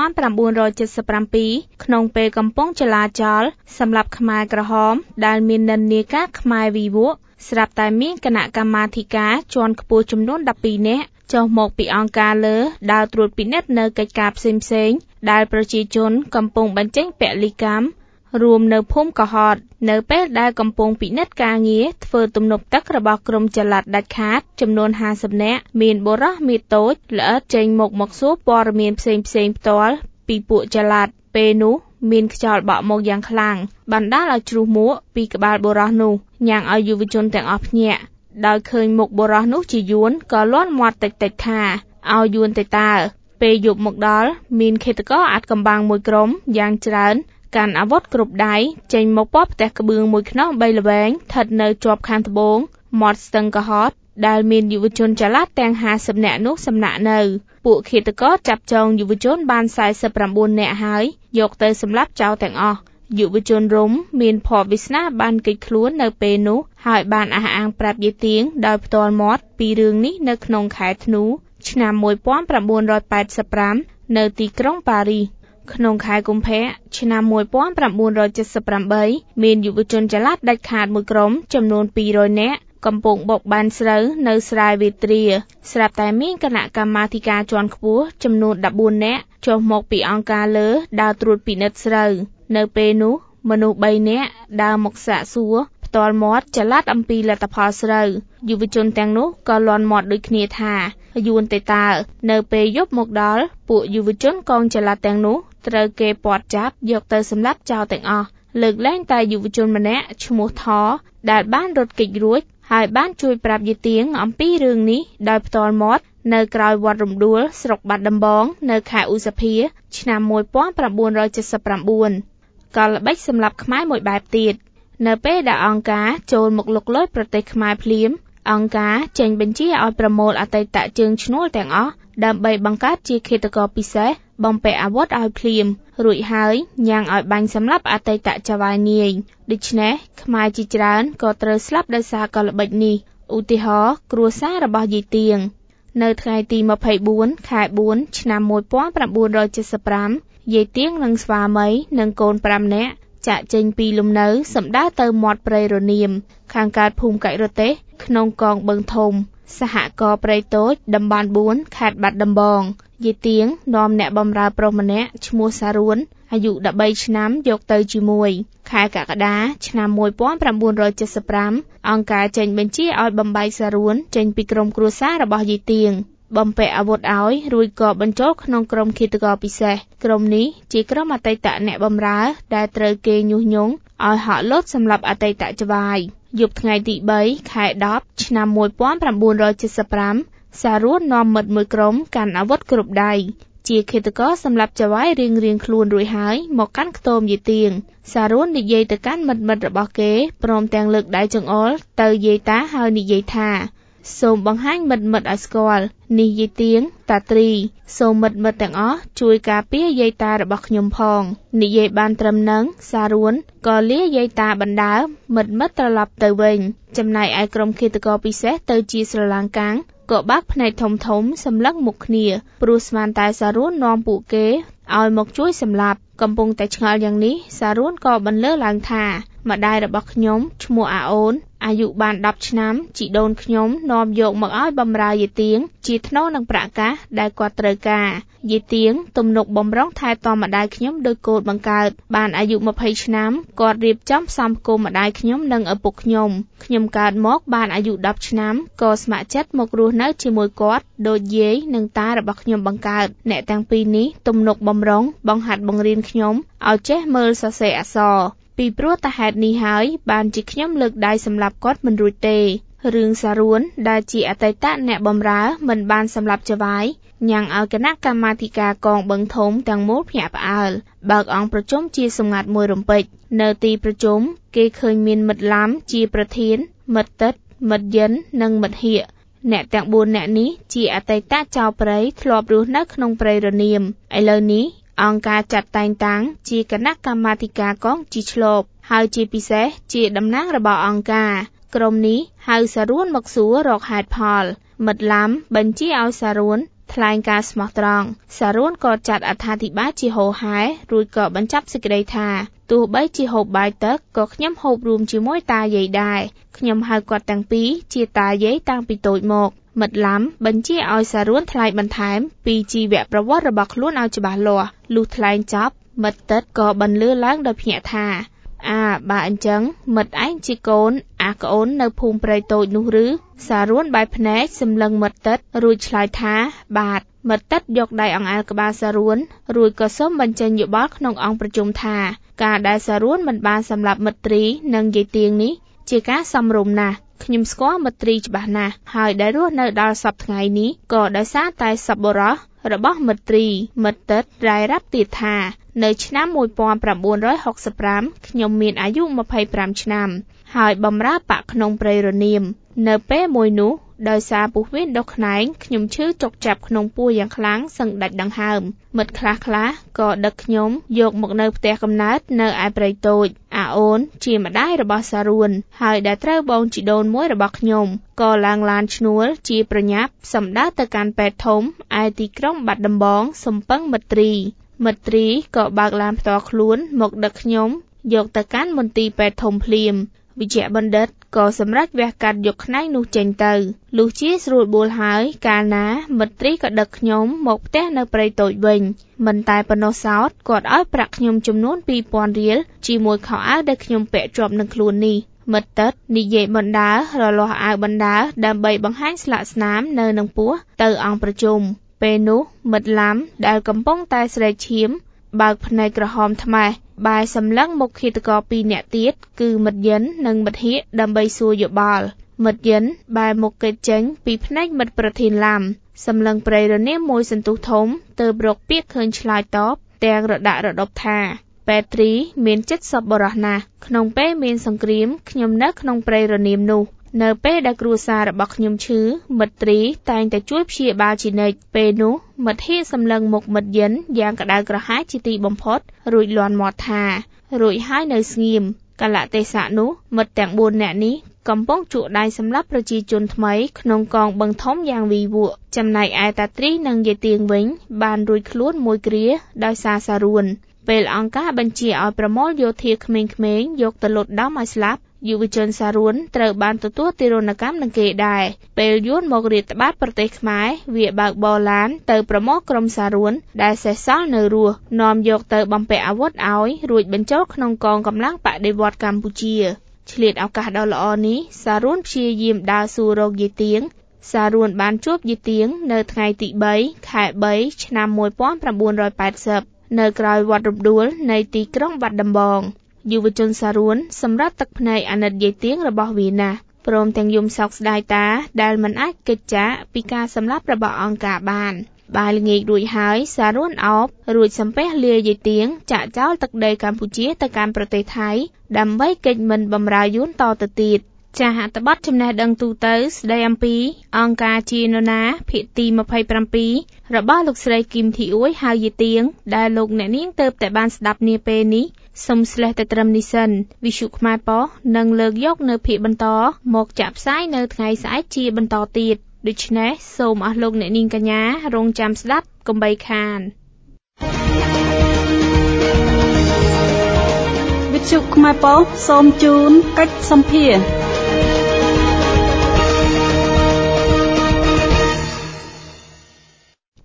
1977ក្នុងពេលកំពុងចលាចលសម្រាប់ខ្មែរក្រហមដែលមាននិន្នាការខ្មែរវិវកស្រាប់តែមានគណៈកម្មាធិការជាន់ខ្ពស់ចំនួន12នាក់ចុះមកពីអង្គការលើដើរត្រួតពិនិត្យនៅកិច្ចការផ្សេងៗដែលប្រជាជនកំពុងបញ្ចេញពលីកម្មរួមនៅភូមិកោះហតនៅពេលដែលកំពុងពិនិត្យការងារធ្វើទំនប់ទឹករបស់ក្រុមចល័តដាច់ខាតចំនួន50នាក់មានបុរសមេតូចល្អិតចេញមកសួរព័ត៌មានផ្សេងផ្ទាល់ពីពួកចល័តពេលនោះមានខ្យល់បក់មកយ៉ាងខ្លាំងបណ្ដាលឲ្យជ្រុះមួកពីក្បាលបុរសនោះញ៉ាំងឲ្យយុវជនទាំងអស់ភ្ញាក់ដោយឃើញមុខបុរសនោះជាយួនក៏លាន់មាត់តិចថាឲ្យយួនទៅតើពេលយប់មកដល់មានឃាតករអាត់កំបាំងមួយក្រុមយ៉ាងច្រើនកាន់អាវុធគ្រប់ដៃចេញមកព័ទ្ធផ្ទះក្បឿងមួយខ្នោះ3ល្វែងស្ថិតនៅជាប់ខាងត្បូងមាត់ស្ទឹងកោះហតដែលមានយុវជនចល័តទាំង50នាក់នោះសំណាក់នៅពួកឃាតករចាប់ចងយុវជនបាន49នាក់ហើយយកទៅសម្លាប់ចោលទាំងអស់យុវជនរុំមានភ័ព្វវាសនាបានគេចខ្លួននៅពេលនោះហើយបានអះអាងប្រាប់យាយទៀងដោយផ្ទាល់មាត់ពីរឿងនេះនៅក្នុងខែធ្នូឆ្នាំ1985នៅទីក្រុងប៉ារីសក្នុងខែកុម្ភៈឆ្នាំ1978មានយុវជនចល័តដាច់ខាតមួយក្រុមចំនួន200នាក់កំពុងបុកបានស្រូវនៅស្រែវេទ្រាស្រាប់តែមានគណៈកម្មាធិការជាន់ខ្ពស់ចំនួន14នាក់ចុះមកពីអង្គការលើដើរត្រួតពិនិត្យស្រូវនៅពេលនោះមនុស្ស3នាក់ដើរមកសាកសួរផ្ទាល់មាត់ចល័តអំពីលទ្ធផលស្រូវយុវជនទាំងនោះក៏លាន់មាត់ដូចគ្នាថាយួនទៅតើនៅពេលយប់មកដល់ពួកយុវជនកងចល័តទាំងនោះត្រូវគេពាត់ចាប់យកទៅសម្លាប់ចោលទាំងអស់លើកលែងតែយុវជនម្នាក់ឈ្មោះថដែលបានរត់គេចរួចហើយបានជួយប្រាប់យាយទៀងអំពីរឿងនេះដោយផ្ទាល់មាត់នៅក្រោយវត្តរំដួលស្រុកបាត់ដំបងនៅខែឧសភាឆ្នាំ1979ក៏ល្បិចសម្លាប់ខ្មែរមួយបែបទៀតនៅពេលដែលអង្គការចូលមកលុកលុយប្រទេសខ្មែរភ្លាមអង្គការចេញបញ្ជាឲ្យប្រមូលអតីតជើងឈ្នួលទាំងអស់ដើម្បីបង្កើតជាឃាតករពិសេសបំពាក់អាវុធឲ្យភ្លាមរួចហើយញ៉ាំងឲ្យបាញ់សម្លាប់អតីតចៅហ្វាយនាយដូច្នេះខ្មែរជាច្រើនក៏ត្រូវស្លាប់ដោយសារកលល្បិចនេះឧទាហរណ៍គ្រួសាររបស់យាយទៀងនៅថ្ងៃទី24ខែ4ឆ្នាំ1975យាយទៀងនិងស្វាមីនិងកូន5នាក់ចាក់ចេញពីលំនៅសម្ដៅទៅមាត់ព្រៃរនាមខាងកើតភូមិកិច្ចរទេសក្នុងកងបឹងធំសហករណ៍ព្រៃតូចតំបន់4ខេត្តបាត់ដំបងយាយទៀងនាំអ្នកបម្រើប្រុសម្នាក់ឈ្មោះសារួនអាយុ13ឆ្នាំយកទៅជាមួយខែកក្កដាឆ្នាំ1975អង្គការចេញបញ្ជាឲ្យបំបែកសារួនចេញពីក្រុមគ្រួសាររបស់យាយទៀងបំពាក់អាវុធឲ្យរួចក៏បញ្ចូលក្នុងក្រុមឃាតករពិសេសក្រុមនេះជាក្រុមអតីតអ្នកបម្រើដែលត្រូវគេញុះញង់ឲ្យហក់លោតសម្លាប់អតីតចៅហ្វាយយប់ថ្ងៃទី3ខែ10ឆ្នាំ1975សារួននាំមិត្តមួយក្រុមកាន់អាវុធគ្រប់ដៃជាឃាតករសម្លាប់ចៅហ្វាយរៀងខ្លួនរួចហើយមកកាន់ខ្ទមយាយទៀងសារួននិយាយទៅកាន់មិត្តរបស់គេព្រមទាំងលើកដៃចង្អុលទៅយាយតាហើយនិយាយថាសូមបង្ហាញមិត្តឲ្យស្គាល់នេះយាយទៀងតាត្រីសូមមិត្តទាំងអស់ជួយការពារយាយតារបស់ខ្ញុំផងនិយាយបានត្រឹមនឹងសារួនក៏លាយាយតាបណ្ដើមិត្តត្រឡប់ទៅវិញចំណែកឯក្រុមឃាតករពិសេសទៅជាស្រឡាងកាំងក៏បាក់ភ្នែកធំសម្លឹងមុខគ្នាព្រោះស្មានតែសារួននាំពួកគេឲ្យមកជួយសម្លាប់កំពុងតែឆ្ងល់យ៉ាងនេះសារួនក៏បន្លឺឡើងថាម្ដាយរបស់ខ្ញុំឈ្មោះអាអូនអាយុបាន10ឆ្នាំជីដូនខ្ញុំនាំយកមកឲ្យបម្រើយាយទៀងជាថ្នូរនឹងប្រាក់កាសដែលគាត់ត្រូវការយាយទៀងទំនុកបំរុងថែទាំម្ដាយខ្ញុំដោយកូនបង្កើតបានអាយុ20ឆ្នាំគាត់រៀបចំផ្សំផ្គុំម្ដាយខ្ញុំនិងឪពុកខ្ញុំកើតមកបានអាយុ10ឆ្នាំក៏ស្ម័គ្រចិត្តមករស់នៅជាមួយគាត់ដូចយាយនិងតារបស់ខ្ញុំបង្កើតអ្នកទាំងពីរនេះទំនុកបំរុងបង្ហាត់បង្រៀនខ្ញុំឲ្យចេះមើលសរសេរអក្សរពីព្រោះតែហេតុនេះហើយបានជាខ្ញុំលើកដៃសម្លាប់គាត់មិនរួចទេរឿងសារួនដែលជាអតីតអ្នកបម្រើមិនបានសម្លាប់ចវាយញ៉ាំងឲ្យគណៈកម្មាធិការកងបឹងធំទាំងមូលភ្ញាក់ផ្អើលបើកអង្គប្រជុំជាសម្ងាត់មួយរំពេចនៅទីប្រជុំគេឃើញមានមិត្តឡាំជាប្រធានមិត្តតិតមិត្តយិននិងមិត្តហៀកអ្នកទាំង4អ្នកនេះជាអតីតចៅព្រៃធ្លាប់រស់នៅក្នុងព្រៃរនាមឥឡូវនេះអង្គការចាត់តែងតាំងជាគណៈកម្មាធិការកងជីឆ្លបហើយជាពិសេសជាតំណាងរបស់អង្គការក្រុមនេះហៅសារួនមកសួររកហេតុផលមិត្តឡាំបញ្ជាឲ្យសារួនថ្លែងការស្មោះត្រង់សារួនក៏ចាត់អត្ថាធិប្បាយជាហោហែរួចក៏បញ្ចប់សេចក្តីថាទោះបីជាហូបបាយទឹកក៏ខ្ញុំហូបរួមជាមួយតាយាយដែរខ្ញុំហៅគាត់ទាំងពីរជាតាយាយតាំងពីតូចមកមិត្តឡាំបញ្ជាឲ្យសារួនថ្លែងបន្ថែមពីជីវប្រវត្តិរបស់ខ្លួនឲ្យច្បាស់លាស់លុះថ្លែងចប់មិត្តតិតក៏បន្លឺឡើងដោយភ្ញាក់ថាបើអញ្ចឹងមិត្តឯងជាកូនក្អូននៅភូមិព្រៃតូចនោះឬសារួនបែរភ្នែកសម្លឹងមិត្តតិតរួចឆ្លើយថាបាទមិត្តតិតយកដៃអង្អែលក្បាលសារួនរួចក៏សូមបញ្ចេញយោបល់ក្នុងអង្គប្រជុំថាការដែលសារួនមិនបានសម្លាប់មិត្តត្រីនិងយាយទៀងនេះជាការសមរម្យណាស់ខ្ញុំស្គាល់មិត្តត្រីច្បាស់ណាស់ហើយដែលរស់នៅដល់សប្តាហ៍ថ្ងៃនេះក៏ដោយសារតែសប្បុរសរបស់មិត្តត្រីមិត្តតិតរាយរាប់ទៀតថានៅឆ្នាំ1965ខ្ញុំមានអាយុ25ឆ្នាំហើយបម្រើបាក់ក្នុងព្រៃរនាមនៅពេលមួយនោះដោយសារពុះវៀនដុសខ្នែងខ្ញុំឈឺចុកចាប់ក្នុងពោះយ៉ាងខ្លាំងសឹងដាច់ដង្ហើមមិត្តខ្លះក៏ដឹកខ្ញុំយកមកនៅផ្ទះកំណើតនៅឯព្រៃតូចអូនជាម្ដាយរបស់សារួនហើយដែលត្រូវបងជីដូនមួយរបស់ខ្ញុំក៏ឡើងឡានឈ្នួលជាប្រញាប់សម្ដៅទៅកាន់ពេទ្យធំឯទីក្រុងបាត់ដំបងសំពឹងមិត្តត្រីក៏បើកឡានផ្ទាល់ខ្លួនមកដឹកខ្ញុំយកទៅកាន់មន្ទីរពេទ្យធំភ្លាមវិជ្ជបណ្ឌិតក៏សម្រេចវះកាត់យកខ្នែងនោះចេញទៅលុះជាស្រួលបួលហើយកាលណាមិត្តត្រីក៏ដឹកខ្ញុំមកផ្ទះនៅព្រៃតូចវិញមិនតែប៉ុណ្ណោះសោតគាត់ឲ្យប្រាក់ខ្ញុំចំនួន 2000 រៀលជាមួយខោអាវដែលខ្ញុំពាក់ជាប់នឹងខ្លួននេះមិត្តតិតនិយាយបណ្ដើររលាស់អាវបណ្ដើរដើម្បីបង្ហាញស្លាកស្នាមនៅនឹងពោះទៅអង្គប្រជុំពេលនោះមិត្តឡាំដែលកំពុងតែស្រែកឈាមបើកភ្នែកក្រហមថ្មេះបែរសម្លឹងមុខឃាតករ2នាក់ទៀតគឺមិត្តយិននិងមិត្តហៀកដើម្បីសួរយោបល់មិត្តយិនបែរមុខគេចចេញពីភ្នែកមិត្តប្រធានឡាំសម្លឹងព្រៃរនាមមួយសន្ទុះធំទើបរកពាក្យឃើញឆ្លើយតបទាំងរដាក់រដប់ថាពេទ្រីមានចិត្តសប្បុរសណាស់ក្នុងពេលមានសង្គ្រាមខ្ញុំនៅក្នុងព្រៃរនាមនោះនៅពេលដែលគ្រួសាររបស់ខ្ញុំឈឺមិត្តត្រីតែងតែជួយព្យាបាលជានិច្ចពេលនោះមិត្តហៀសម្លឹងមុខមិត្តយិនយ៉ាងក្តៅក្រហាយជាទីបំផុតរួចលាន់មាត់ថារួចហើយនៅស្ងៀមកលៈទេសៈនោះមិត្តទាំង4នាក់នេះកំពុងជក់ដៃសម្រាប់ប្រជាជនថ្មីក្នុងកងបឹងធំយ៉ាងវីវក់ចំណែកឯតាត្រីនិងយាយទៀងវិញបានរួចខ្លួនមួយគ្រាដោយសារសារួនពេលអង្គការបញ្ជាឲ្យប្រមូលយោធាក្មេងៗយកទៅលុតដំឲ្យស្លាប់យុវជនសារួនត្រូវបានទទួលទារុណកម្មនឹងគេដែរពេលយួនមករាតត្បាតប្រទេសខ្មែរវាបើកបរឡានទៅប្រមូលក្រុមសារួនដែលសេសសល់នៅរស់នាំយកទៅបំពាក់អាវុធឲ្យរួចបញ្ចូលក្នុងកងកម្លាំងបដិវត្តន៍កម្ពុជាឆ្លៀតឱកាសដ៏ល្អនេះសារួនព្យាយាមដើរសួររកយាយទៀងសារួនបានជួបយាយទៀងនៅថ្ងៃទី3 ខែ 3 ឆ្នាំ1980នៅក្រោយវត្តរំដួលនៃទីក្រុងបាត់ដំបងយុវជនសារួនសម្រាប់ទឹកភ្នែកអាណិតយាយទៀងរបស់វាណាស់ព្រមទាំងយំសោកស្ដាយតាដែលមិនអាចគេចចាកពីការសម្លាប់របស់អង្គការបានបាយល្ងាចរួចហើយសារួនអោបរួចសំពះលាយាយទៀងចាក់ចោលទឹកដីកម្ពុជាទៅកាន់ប្រទេសថៃដើម្បីគេចមិនបម្រើយួនតទៅទៀតចាស់អត្ថបទចំណេះដឹងទូទៅស្ដីអំពីអង្គការជានរណាភាគទី27របស់លោកស្រីគឹមធីអ៊ួយហៅយាយទៀងដែលលោកអ្នកនាងទៅតែបានស្ដាប់នាពេលនេះសូមស្លេះតែត្រឹមនេះសិនវិទ្យុខ្មែរប៉ុស្តិ៍នឹងលើកយកនៅភាគបន្តមកចាក់ផ្សាយនៅថ្ងៃស្អែកជាបន្តទៀតដូច្នេះសូមអស់លោកអ្នកនាងកញ្ញារងចាំស្ដាប់កុំបីខានវិទ្យុខ្មែរប៉ុស្តិ៍សូមជូនកិច្ចសម្ភារ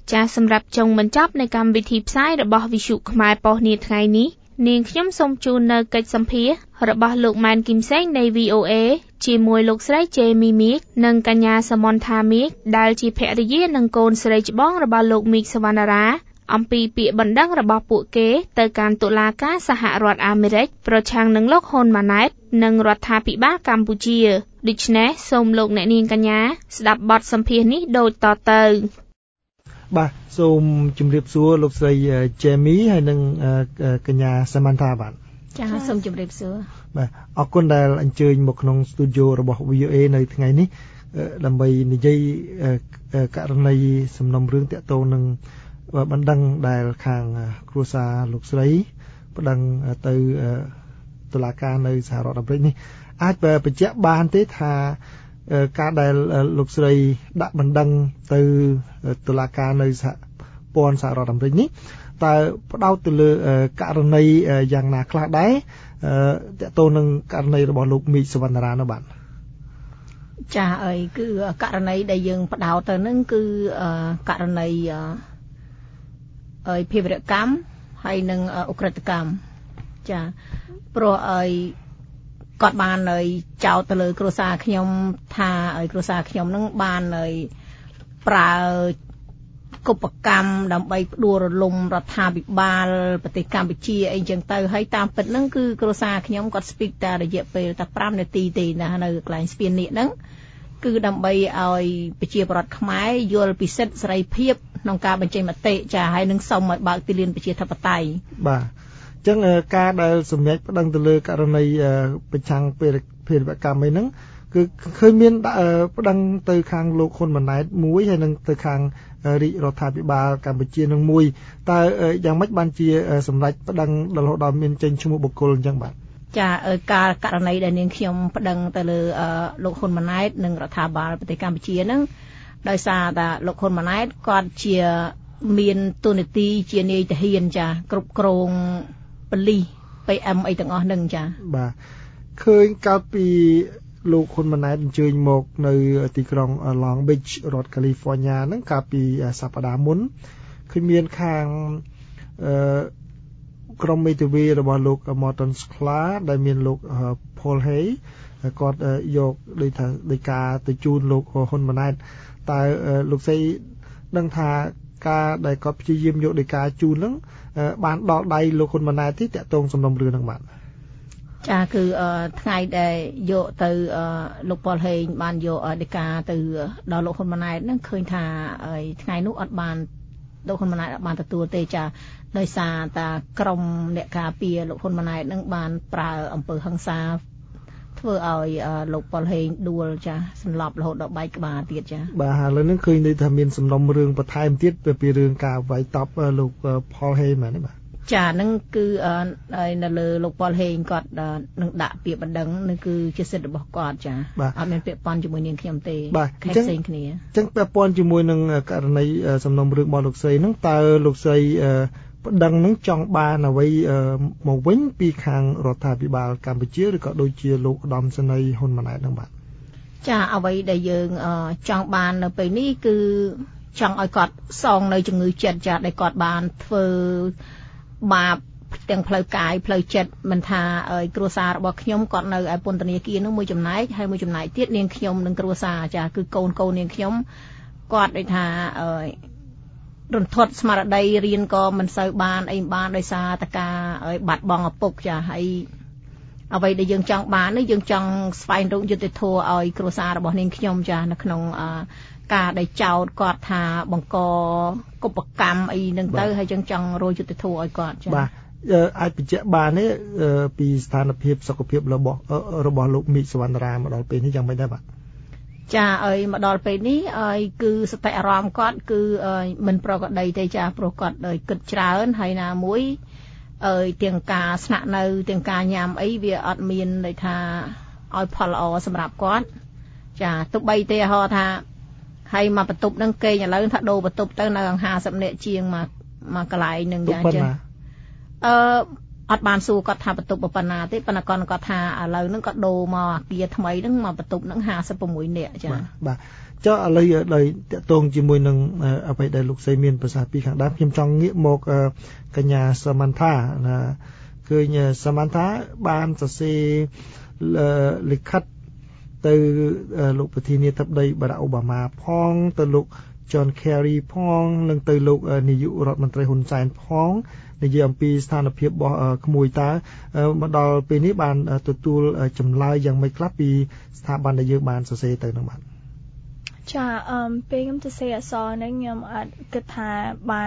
ចាសម្រាប់ចុងបញ្ចប់នៃកម្មវិធីផ្សាយរបស់វិទ្យុខ្មែរប៉ុស្តិ៍នាថ្ងៃនេះនាងខ្ញុំសូមជូននៅកិច្ចសម្ភាសរបស់លោកម៉ែនគឹមសេងនៃ VOA ជាមួយលោកស្រីជេមីមីកនិងកញ្ញាសមនថាមីកដែលជាភរិយានិងកូនស្រីច្បងរបស់លោកមីកសវណ្ណារាអំពីពាក្យបណ្ដឹងរបស់ពួកគេទៅកាន់តុលាការសហរដ្ឋអាមេរិកប្រឆាំងនឹងលោកហ៊ុនម៉ាណែតនិងរដ្ឋាភិបាលកម្ពុជាដូច្នេះសូមលោកអ្នកនាងកញ្ញាស្ដាប់បទសម្ភាសន៍នេះដូចតទៅបាទសូមជម្រាបសួរលោកស្រី Jamie ហើយនិងកញ្ញា Samantha បាទចាសូមជម្រាបសួរបាទអរគុណដែលអញ្ជើញមកក្នុង studio របស់ VOA នៅថ្ងៃនេះដើម្បីនិយាយករណីសំណុំរឿងតាក់ទងនឹងបណ្ដឹងដែលខាងគ្រួសារលោកស្រីបណ្ដឹងទៅតុលាការនៅសហរដ្ឋអាមេរិកនេះអាចបញ្ជាក់បានទេថាការដែលលោកស្រីដាក់បណ្ដឹងទៅតុលាការនៅសហព័ន្ធសហរដ្ឋអាមេរិកនេះតើផ្ដោតទៅលើករណីយ៉ាងណាខ្លះដែរតកតទៅនឹងករណីរបស់លោកមីកសវណ្ណារានោះបាទចាអីគឺករណីដែលយើងផ្ដោតទៅនឹងគឺករណីភេរវកម្មហើយនិងអ ுக ្រិតកម្មចាព្រោះគាត់បានចោទទៅលើគ្រួសារខ្ញុំថាគ្រួសារខ្ញុំនឹងបានប្រើកុបកម្មដើម្បីផ្ដួលរលំរដ្ឋាភិបាលប្រទេសកម្ពុជាអីចឹងទៅហើយតាមពិតហ្នឹងគឺគ្រួសារខ្ញុំគាត់ speak តែរយៈពេលតែ5នាទីទេណានៅកន្លែងស្ពាននេះហ្នឹងគឺដើម្បីឲ្យប្រជាពលរដ្ឋខ្មែរយល់ពីសិទ្ធិសេរីភាពក្នុងការបញ្ចេញមតិចាហើយនឹងសូមឲ្យបើកទីលានប្រជាធិបតេយ្យបាទអញ្ចឹងការដែលសម្រេចប្តឹងទៅលើករណីប្រឆាំងភេរវកម្មអីហ្នឹងគឺឃើញមានប្តឹងទៅខាងលោកហ៊ុនម៉ាណែតមួយហើយនឹងទៅខាងរាជរដ្ឋាភិបាលកម្ពុជានឹងមួយតើយ៉ាងម៉េចបានជាសម្រេចប្តឹងរហូតដល់មានចេញឈ្មោះបុគ្គលអញ្ចឹងបាទចាការករណីដែលនាងខ្ញុំប្តឹងទៅលើលោកហ៊ុនម៉ាណែតនិងរដ្ឋាភិបាលប្រទេសកម្ពុជាហ្នឹងដោយសារតែលោកហ៊ុនម៉ាណែតគាត់ជាមានទូនាទីជានាយទាហានចាគ្រប់គ្រងប៉ូលីស PM អីទាំងអស់ហ្នឹងចាបាទឃើញកាលពីលោកហ៊ុនម៉ាណែតអញ្ជើញមកនៅទីក្រុង Long Beach រដ្ឋ California ហ្នឹងកាលពីសប្តាហ៍មុនឃើញមានខាងក្រុមមេធាវីរបស់លោក Morton Sklar ដែលមានលោក Paul Hay គាត់យកដូចថាដោយការទៅជូនលោកហ៊ុនម៉ាណែតតើលោកស្រីដឹងថាការដែលគាត់ព្យាយាមយកដោយការជូនហ្នឹងបានដល់ដៃលោកហ៊ុនម៉ាណែតទេតាក់ទងសំណុំរឿងហ្នឹងបាទចាគឺថ្ងៃដែលយកទៅលោកប៉ុលហេងបានយកដីកាទៅដល់លោកហ៊ុនម៉ាណែតហ្នឹងឃើញថាថ្ងៃនោះអត់បានលោកហ៊ុនម៉ាណែតអត់បានទទួលទេចាដោយសារតែក្រុមអ្នកការពារលោកហ៊ុនម៉ាណែតហ្នឹងបានប្រើអំពើហិង្សាធ្វើឲ្យលោកប៉ុលហេងដួលចាសន្លប់រហូតដល់បែកក្បាលទៀតចាបាទឥឡូវនេះឃើញថាមានសំណុំរឿងបន្ថែមទៀតពីរឿងការវាយតប់លោក Paul Hay មែនទេបាទចាហ្នឹងគឺនៅលើលោកប៉ុលហេងគាត់នឹងដាក់ពាក្យបណ្ដឹងនឹងគឺជាសិទ្ធិរបស់គាត់ចាអត់មានពាក្យប៉ុនជាមួយនាងខ្ញុំទេខេត្តផ្សេងគ្នាអញ្ចឹងពាក់ព័ន្ធជាមួយនឹងករណីសំណុំរឿងរបស់លោកស្រីហ្នឹងតើលោកស្រីបណ្ដឹងនឹងចង់បានអ្វីមកវិញពីខាងរដ្ឋាភិបាលកម្ពុជាឬក៏ដូចជាលោកឧត្តមសេនីយ៍ហ៊ុនម៉ាណែតហ្នឹងបាទចាអ្វីដែលយើងចង់បាននៅពេលនេះគឺចង់ឲ្យគាត់សងនៅជំងឺចិត្តចាដែលគាត់បានធ្វើបាបទាំងផ្លូវកាយផ្លូវចិត្តមិនថាគ្រួសាររបស់ខ្ញុំគាត់នៅឯពន្ធនាគារនោះមួយចំណែកហើយមួយចំណែកទៀតនាងខ្ញុំនិងគ្រួសារចាគឺកូននាងខ្ញុំគាត់ដូចថារន្ធត់ស្មារតីរៀនក៏មិនសូវបានអីបានដោយសារតែការបាត់បង់ឪពុកចាហើយអ្វីដែលយើងចង់បាននេះយើងចង់ស្វែងរកយុត្តិធម៌ឲ្យគ្រួសាររបស់នាងខ្ញុំចានៅក្នុងការដែលចោទគាត់ថាបង្កកុបកម្មអីហ្នឹងទៅហើយយើងចង់រកយុត្តិធម៌ឲ្យគាត់ចាបាទអាចបញ្ជាក់បានទេពីស្ថានភាពសុខភាពរបស់លោកមីកសវណ្ណារាមកដល់ពេលនេះយ៉ាងម៉េចដែរបាទចាឲ្យមកដល់ពេលនេះគឺសតិអារម្មណ៍គាត់គឺមិនប្រក្រតីទេចាព្រោះគាត់គិតច្រើនហើយណាមួយទាំងការស្នាក់នៅទាំងការញ៉ាំអីវាអត់មានន័យថាឲ្យផលល្អសម្រាប់គាត់ចាទោះបីទេហៅថាហើយមកបន្ទប់ហ្នឹងគេឥឡូវថាដូរបន្ទប់ទៅនៅ50នាក់ជាងមកកន្លែងហ្នឹងចាចឹងអត់បានសួរគាត់ថាបន្ទប់ប៉ុណ្ណាទេប៉ុន្តែគាត់ថាឥឡូវហ្នឹងគាត់ដូរមកអាគារថ្មីហ្នឹងមកបន្ទប់ហ្នឹង56នាក់ចាបាទចុះឥឡូវដោយតកតងជាមួយនឹងអ្វីដែលលោកស្រីមានប្រសាសន៍ពីខាងដើមខ្ញុំចង់ងាកមកកញ្ញា Samantha ណាឃើញ Samantha បានសរសេរលិខិតទៅលោកប្រធានាធិបតី Barack Obama ផងទៅលោក John Kerry ផងនិងទៅលោកនាយករដ្ឋមន្ត្រីហ៊ុនសែនផងនិយាយអំពីស្ថានភាពរបស់ក្មួយតើមកដល់ពេលនេះបានទទួលចម្លើយយ៉ាងម៉េចខ្លះពីស្ថាប័នដែលយើងបានសរសេរទៅនឹងបាទចាពេលខ្ញុំទៅសេអសហ្នឹងខ្ញុំអត់គិតថាបាន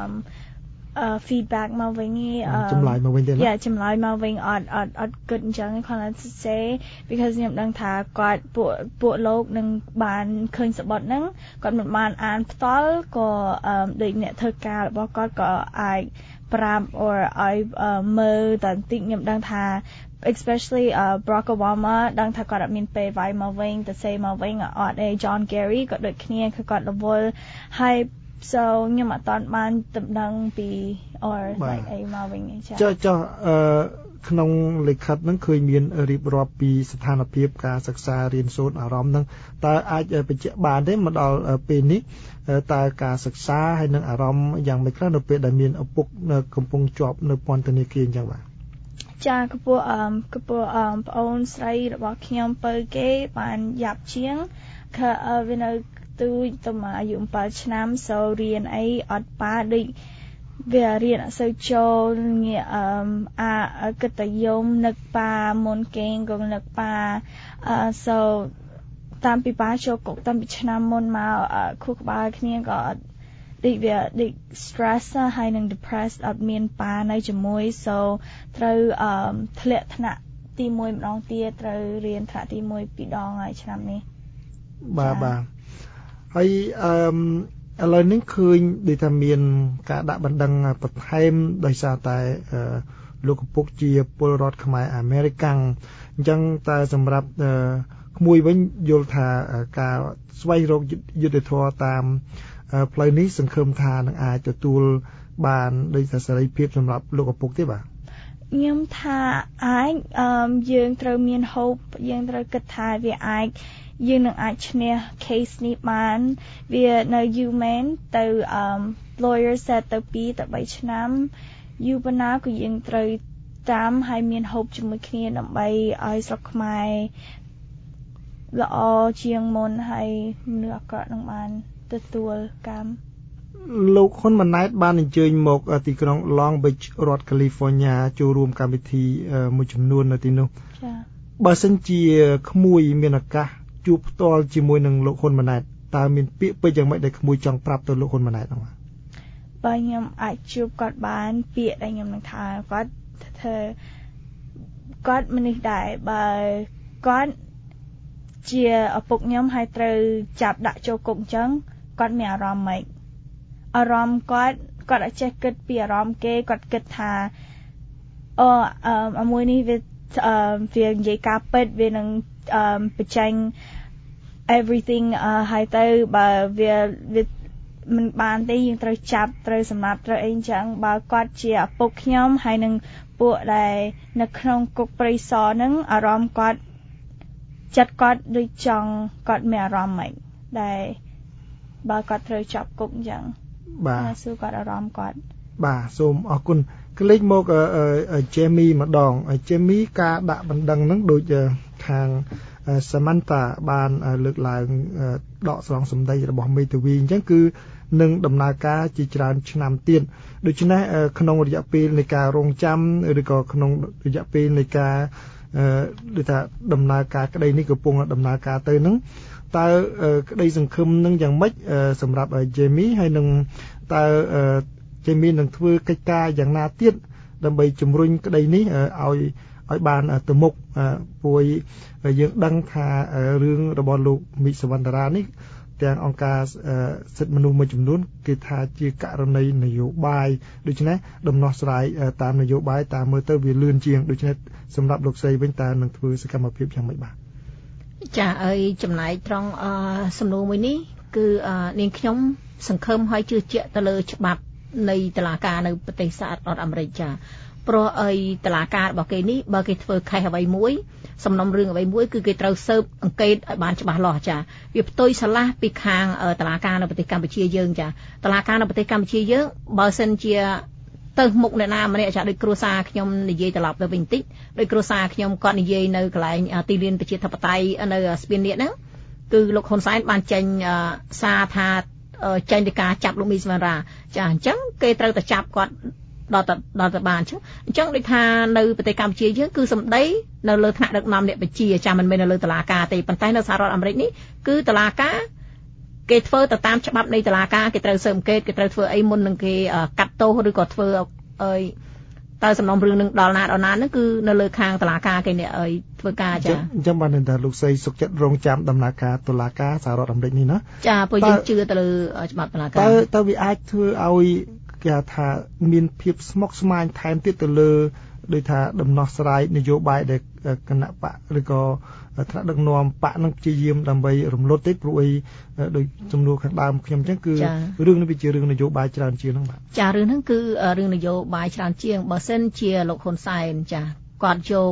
feedback មកវិញចម្លើយមកវិញទេណាចម្លើយមកវិញអត់គិតអញ្ចឹងគាត់ទៅសេ because ខ្ញុំដឹងថាគាត់ពួកលោកនឹងបានឃើញសបុតហ្នឹងគាត់មិនបានអានផ្ទាល់ក៏ដូចអ្នកធ្វើការរបស់គាត់ក៏អាចប្រាប់ or ឲ្យមើលតែបន្តិចខ្ញុំដឹងថា especially Barack Obama ដឹងថាគាត់អត់មានពេលវាយមកវិញទៅសេមកវិញអត់ទេ John Kerry ក៏ដូចគ្នាគឺគាត់រវល់ហើយ so ខ្ញុំអត់តាន់បានតំណឹងពី or អីមកវិញចាចុះក្នុងលិខិតហ្នឹងឃើញមានរៀបរាប់ពីស្ថានភាពការសិក្សារៀនសូត្រអារម្មណ៍ហ្នឹងតើអាចបញ្ជាក់បានទេមកដល់ពេលនេះតើការសិក្សាហើយនឹងអារម្មណ៍យ៉ាងម៉េចខ្លះនៅពេលដែលមានឪពុកកំពុងជាប់នៅពន្ធនាគារអញ្ចឹងបាទចាកពួកប្អូនស្រីរបស់ខ្ញុំពៅគេបានយ៉ាប់ជាងគឺវានៅទូចទៅអាយុ7ឆ្នាំ so រៀនអីអត់ប៉ាដូចវារៀនអត់សូវចូលងាគិតតែយំនឹកប៉ាមុនគេងក៏នឹកប៉ា so តាមពីប៉ាចូលគុកតាំងពីឆ្នាំមុនមកខួរក្បាលគ្នាក៏ដូចវាដូច stress ហើយនឹង depressed អត់មានប៉ានៅជាមួយ so ត្រូវធ្លាក់ថ្នាក់ទី1ម្ដងទៀតត្រូវរៀនថ្នាក់ទី1 2 ដងហើយឆ្នាំនេះបាទហើយឥឡូវនេះឃើញដូចថាមានការដាក់បណ្ដឹងបន្ថែមដោយសារតែលោកឪពុកជាពលរដ្ឋខ្មែរអាមេរិកាំងអញ្ចឹងតែសម្រាប់ក្មួយវិញយល់ថាការស្វែងរកយុត្តិធម៌តាមផ្លូវនេះសង្ឃឹមថានឹងអាចទទួលបានដោយសេរីភាពសម្រាប់លោកឪពុកទេបាទខ្ញុំថាអាចយើងត្រូវមាន hope យើងត្រូវគិតថាវាអាចយើងនឹងអាចឈ្នះ case នេះបានវានៅ humane ទៅ lawyer set ទៅ2ទៅ3ឆ្នាំយូរប៉ុណ្ណាក៏យើងត្រូវតាមហើយមាន hope ជាមួយគ្នាដើម្បីឲ្យស្រុកខ្មែរល្អជាងមុនហើយមនុស្សអាក្រក់នឹងបានទទួលកម្មលោកហ៊ុនម៉ាណែតបានអញ្ជើញមកទីក្រុង Long Beach រដ្ឋ California ចូលរួមកម្មវិធីមួយចំនួននៅទីនោះចា៎បើសិនជាក្មួយមានឱកាសជួបផ្ទាល់ជាមួយនឹងលោកហ៊ុនម៉ាណែតតើមានពាក្យពេចន៍យ៉ាងម៉េចដែលក្មួយចង់ប្រាប់ទៅលោកហ៊ុនម៉ាណែតហ្នឹងបើខ្ញុំអាចជួបគាត់បានពាក្យដែលខ្ញុំនឹងថាគាត់ធ្វើគាត់មនុស្សដែរបើគាត់ជាឪពុកខ្ញុំហើយត្រូវចាប់ដាក់ចូលគុកអញ្ចឹងគាត់មានអារម្មណ៍ម៉េចអារម្មណ៍គាត់អត់ចេះគិតពីអារម្មណ៍គេគាត់គិតថាមួយនេះវានិយាយការពិតវានឹងបញ្ចេញ everything ហើយទៅបើវាមិនបានទេយើងត្រូវចាប់ត្រូវសម្លាប់ត្រូវអីអញ្ចឹងបើគាត់ជាឪពុកខ្ញុំហើយនឹងពួកដែលនៅក្នុងគុកព្រៃសរហ្នឹងអារម្មណ៍គាត់ចិត្តគាត់ដូចចង់គាត់មានអារម្មណ៍ម៉េចដែលបើគាត់ត្រូវចាប់គុកអញ្ចឹងបាទសួរគាត់អារម្មណ៍គាត់បាទសូមអរគុណក្លេចមក Jamie ម្ដង Jamie ការដាក់បណ្ដឹងហ្នឹងដូចខាង Samantha បានលើកឡើងដកស្រង់សម្ដីរបស់មេធាវីអញ្ចឹងគឺនឹងដំណើរការជាច្រើនឆ្នាំទៀតដូច្នេះក្នុងរយៈពេលនៃការរងចាំឬក៏ក្នុងរយៈពេលនៃការដូចថាដំណើរការក្តីនេះកំពុងដំណើរការទៅហ្នឹងតើក្តីសង្ឃឹមនឹងយ៉ាងម៉េចសម្រាប់ Jamie ហើយនឹងតើ Jamie នឹងធ្វើកិច្ចការយ៉ាងណាទៀតដើម្បីជំរុញក្តីនេះឲ្យបានទៅមុខព្រោះយើងដឹងថារឿងរបស់លោកមីសវណ្ណរានេះទាំងអង្គការសិទ្ធិមនុស្សមួយចំនួនគេថាជាករណីនយោបាយដូច្នេះដំណោះស្រាយតាមនយោបាយតាមមើលទៅវាលឿនជាងដូច្នេះសម្រាប់លោកស្រីវិញតើនឹងធ្វើសកម្មភាពយ៉ាងម៉េចបាទចាឲ្យចំណែកត្រង់សំណួរមួយនេះគឺនាងខ្ញុំសង្ឃឹមឲ្យជឿជាក់ទៅលើច្បាប់នៃតុលាការនៅប្រទេសសហរដ្ឋអាមេរិកចាព្រោះអីតុលាការរបស់គេនេះបើគេធ្វើខេសអ្វីមួយសំណុំរឿងអ្វីមួយគឺគេត្រូវស៊ើបអង្កេតឲ្យបានច្បាស់លាស់ចាវាផ្ទុយឆ្លាស់ពីខាងតុលាការនៅប្រទេសកម្ពុជាយើងចាតុលាការនៅប្រទេសកម្ពុជាយើងបើសិនជាទៅមុខអ្នកណាម្នាក់ចាដូចគ្រួសារខ្ញុំនិយាយត្រឡប់ទៅវិញបន្តិចដូចគ្រួសារខ្ញុំគាត់និយាយនៅកន្លែងទីលានប្រជាធិបតេយ្យនៅស្ពាននៀកហ្នឹងគឺលោកហ៊ុនសែនបានចេញសារថាចេញពីការចាប់លោកមីសវណ្ណរាចាអញ្ចឹងគេត្រូវតែចាប់គាត់ដល់ទៅបានអញ្ចឹងដូចថានៅប្រទេសកម្ពុជាយើងគឺសម្ដីនៅលើថ្នាក់ដឹកនាំអ្នកបញ្ជាចាមិនមែននៅលើតុលាការទេប៉ុន្តែនៅសហរដ្ឋអាមេរិកនេះគឺតុលាការគេធ្វើទៅតាមច្បាប់នៃតុលាការគេត្រូវស៊ើបអង្កេតគេត្រូវធ្វើអីមុននឹងគេកាត់ទោសឬក៏ធ្វើអីតើសំណុំរឿងនឹងដល់ណាហ្នឹងគឺនៅលើខាងតុលាការគេអ្នកអីធ្វើការចាអញ្ចឹងបានថាលោកស្រីសុខចិត្តរងចាំដំណើរការតុលាការសហរដ្ឋអាមេរិកនេះណាចាព្រោះយើងជឿទៅលើច្បាប់តុលាការតើវាអាចធ្វើឲ្យគេថាមានភាពស្មុគស្មាញថែមទៀតទៅលើដោយថាដំណោះស្រាយនយោបាយដែលគណៈបកឬក៏ថ្នាក់ដឹកនាំបកនឹងព្យាយាមដើម្បីរំលត់ទេព្រោះអីដោយចំនួនខាងដើមខ្ញុំអញ្ចឹងគឺរឿងនេះវាជារឿងនយោបាយច្រើនជាងហ្នឹងបាទចារឿងហ្នឹងគឺរឿងនយោបាយច្រើនជាងបើសិនជាលោកហ៊ុនសែនចាគាត់យក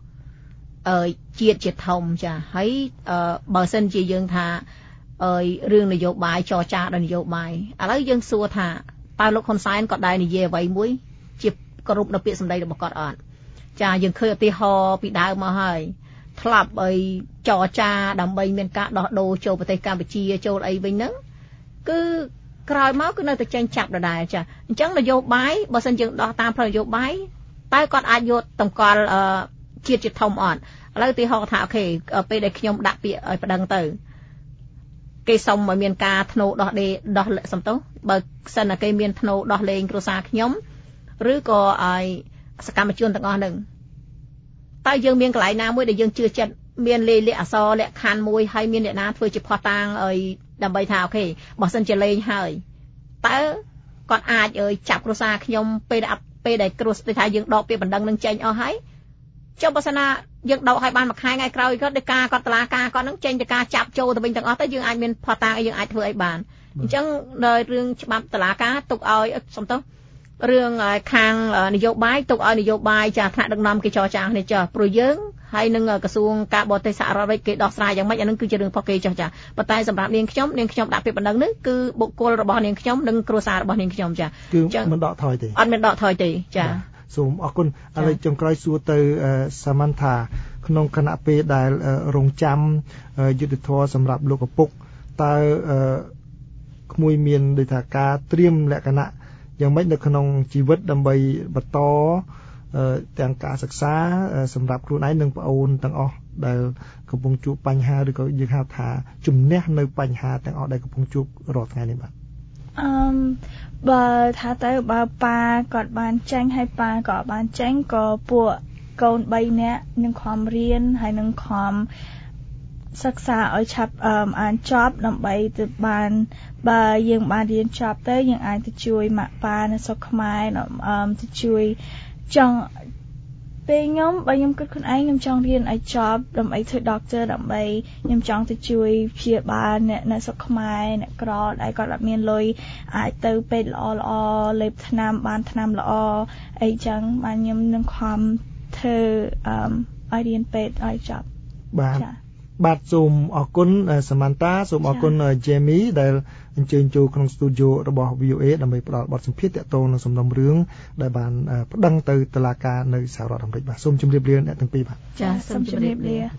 ជាតិជាធំចាហើយបើសិនជាយើងថារឿងនយោបាយចរចាដល់នយោបាយឥឡូវយើងសួរថាតើលោកហ៊ុនសែនគាត់ដែរនិយាយអ្វីមួយជាគ្រប់នៅពាក្យសម្ដីរបស់គាត់អត់ចាយើងឃើញឧទាហរណ៍ពីដើមមកហើយធ្លាប់អីចរចាដើម្បីមានការដោះដូរចូលប្រទេសកម្ពុជាចូលអីវិញហ្នឹងគឺក្រោយមកគឺនៅតែចេញចាប់ដដែលចាអញ្ចឹងនយោបាយបើសិនយើងដោះតាមផ្លូវនយោបាយតើគាត់អាចយកតម្កល់ជាតិជាធំអត់ឥឡូវឧទាហរណ៍ថាអូខេពេលដែលខ្ញុំដាក់ពាក្យឲ្យប្តឹងទៅគេសុំឲ្យមានការធ្នូដោះសំទោសបើសិនតែគេមានធ្នូដោះលែងគ្រួសារខ្ញុំឬក៏ឲ្យសកម្មជនទាំងអស់ហ្នឹងតើយើងមានកន្លែងណាមួយដែលយើងជឿចិត្តមានលេខអក្សរលក្ខខណ្ឌមួយហើយមានអ្នកណាធ្វើជាផុសតាងឲ្យដើម្បីថាអូខេបើសិនជាលេងហើយតើគាត់អាចចាប់គ្រួសារខ្ញុំពេលដែលគ្រួសារថាយើងដកពាក្យបណ្ដឹងនឹងចេញអស់ហើយចុះបើសិនណាយើងដកឲ្យបានមួយខែថ្ងៃក្រោយគាត់ដោយការគាត់តុលាការគាត់នឹងចេញពីការចាប់ចូលទៅវិញទាំងអស់ទៅយើងអាចមានផុសតាងឲ្យយើងអាចធ្វើអីបានអញ្ចឹងដល់រឿងច្បាប់តុលាការទុកឲ្យសំទោសរឿងខាងនយោបាយទុកឲ្យនយោបាយចាថ្នាក់ដឹកនាំគេចរចាគ្នាចុះព្រោះយើងហើយនឹងក្រសួងការបរទេសសហរដ្ឋអាមេរិកគេដោះស្រាយយ៉ាងម៉េចអានឹងគឺជារឿងរបស់គេចុះចាប៉ុន្តែសម្រាប់នាងខ្ញុំដាក់ពាក្យបណ្ដឹងនេះគឺបុគ្គលរបស់នាងខ្ញុំនិងគ្រួសាររបស់នាងខ្ញុំចាគឺមិនដកថយទេអត់មានដកថយទេចាសូមអរគុណឥឡូវចុងក្រោយសួរទៅSamanthaក្នុងគណៈពេលដែលរងចាំយុទ្ធធរសម្រាប់លោកឪពុកតើក្មួយមានដូចថាការត្រៀមលក្ខណៈយ៉ាងម៉េចនៅក្នុងជីវិតដើម្បីបន្តទាំងការសិក្សាសម្រាប់ខ្លួនឯងនិងប្អូនទាំងអស់ដែលកំពុងជួបបញ្ហាឬក៏យើងហៅថាជំនះនៅបញ្ហាទាំងអស់ដែលកំពុងជួបរាល់ថ្ងៃនេះបាទបើថាទៅបើប៉ាគាត់បានចាញ់ហើយប៉ាក៏បានចាញ់ក៏ពួកកូន3នាក់នឹងខំរៀនហើយនឹងខំសិក្សាឲ្យឆាប់អានចប់ដើម្បីទៅបានបើយើងបានរៀនចប់ទៅយើងអាចទៅជួយម៉ាក់ប៉ានៅស្រុកខ្មែរទៅជួយចង់ពេលបើខ្ញុំគិតខ្លួនឯងខ្ញុំចង់រៀនឲ្យចប់ដើម្បីធ្វើ doctor ដើម្បីខ្ញុំចង់ទៅជួយព្យាបាលអ្នកនៅស្រុកខ្មែរអ្នកក្រដែលគាត់អត់មានលុយអាចទៅពេទ្យល្អលេបថ្នាំបានថ្នាំល្អអីចឹងបានខ្ញុំនឹងខំធ្វើឲ្យរៀនពេទ្យឲ្យចប់បាទសូមអរគុណSamanthaសូមអរគុណ Jamie ដែលអញ្ជើញចូលក្នុងស្ទូឌីយោរបស់ VOA ដើម្បីផ្ដល់បទសម្ភាសន៍ទាក់ទងនឹងសំណុំរឿងដែលបានប្តឹងទៅតុលាការនៅសហរដ្ឋអាមេរិកបាទសូមជម្រាបលាអ្នកទាំងពីរបាទចាសូមជម្រាបលា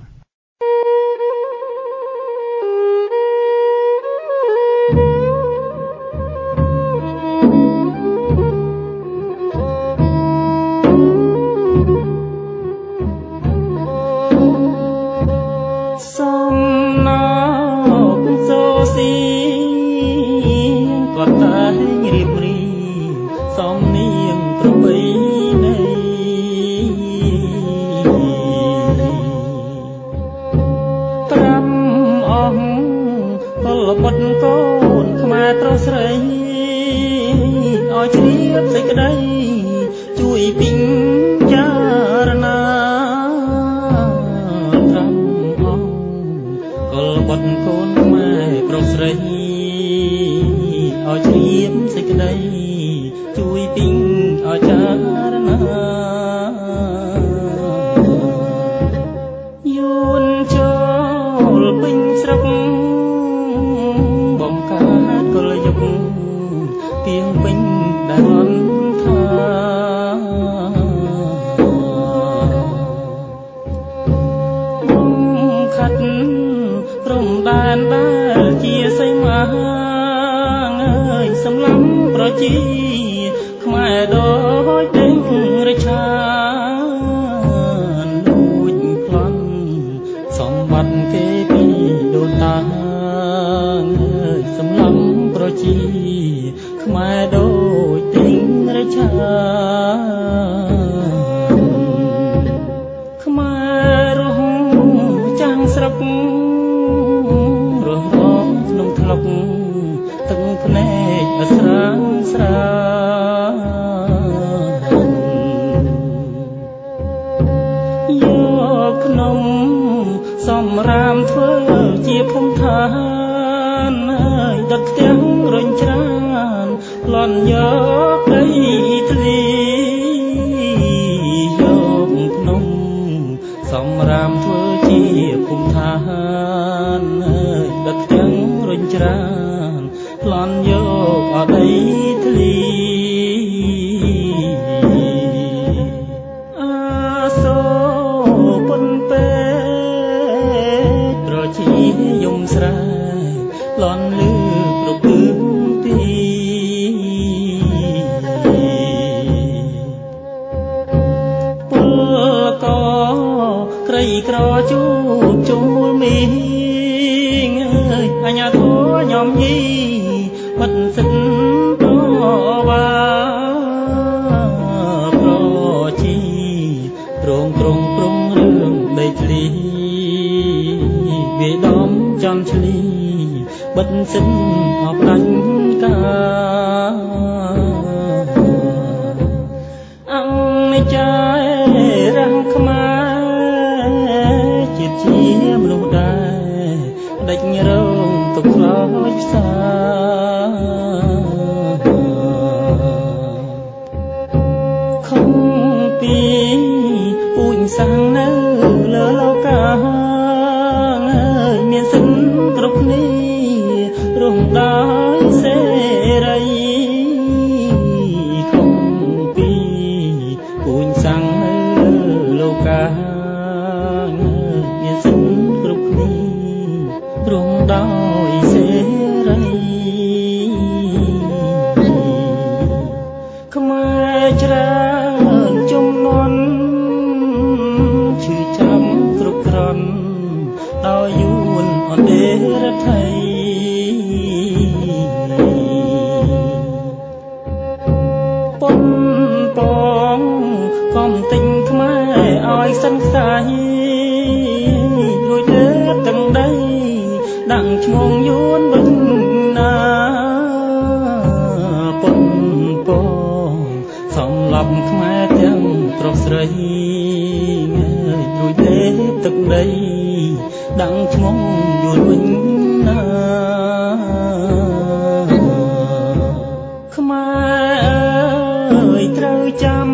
ជួយពីងឲ្យចារណាពីងពេញដែលរន់ថាខាត់ព្រំដែនដែលជាសីមាអើយសម្លាប់ប្រជាខ្មែរដូចដេញរឆានលួចប្លន់សម្បត្តិគេពីដូនតាអើយសម្លាប់ប្រជាខ្មែរដូចដេញរឆាខ្មែររស់ចាំងស្រុករស់រងក្នុងថ្លុកទឹកភ្នែកអស្រាងស្រាយកក្នុងសំរាមធ្វើជាភូមិឋានហើយដុតផ្ទះរុញច្រានប្លន់យកដីធ្លីយកភ្នំសំរាមធ្វើជាភូមិឋានហើយដុតផ្ទះរុញច្រានប្លន់យកអដីធ្លីអាសូពុនពេប្រជាយំស្រែប្លន់លឺប្រពឹងទីពលកក្រីក្រជួបជុំមូលមីងអើយអញ្ញាធម៌ញោមញីបាត់សិនតវ៉ាប្រជារងត្រង់ព្រំរឿងដីធ្លីវាដំចំឆ្លីបិទសិនអបដាញ់កាអង្គចាយរាំងខ្មែរជាតិជាមនុស្សដែរដេចរងទុកខ្លោចផ្សាខំពីពូជសាំងនៅលើលោកាមានសិនគ្រប់គ្នារំដោយសេរីខំពីពូជសាំងនៅលោកាមានសិនគ្រប់គ្នារំដោយសេរីខ្មែរច្រើនជំនាន់ឈឺចាំគ្រប់ក្រន់ដោយយួនអន្តេរដ្ឋីប៉ុនពងកំទិញខ្មែរឲ្យសិនខ្សែរួចលើទាំងដីដាក់ឈ្មោះយួនវិញណាប៉ុនពងសម្លាប់ខ្មែរទាំងប្រុសស្រីរួចលើទឹកដីដាក់ឈ្មោះយួនវិញណាខ្មែរអើយត្រូវចាំ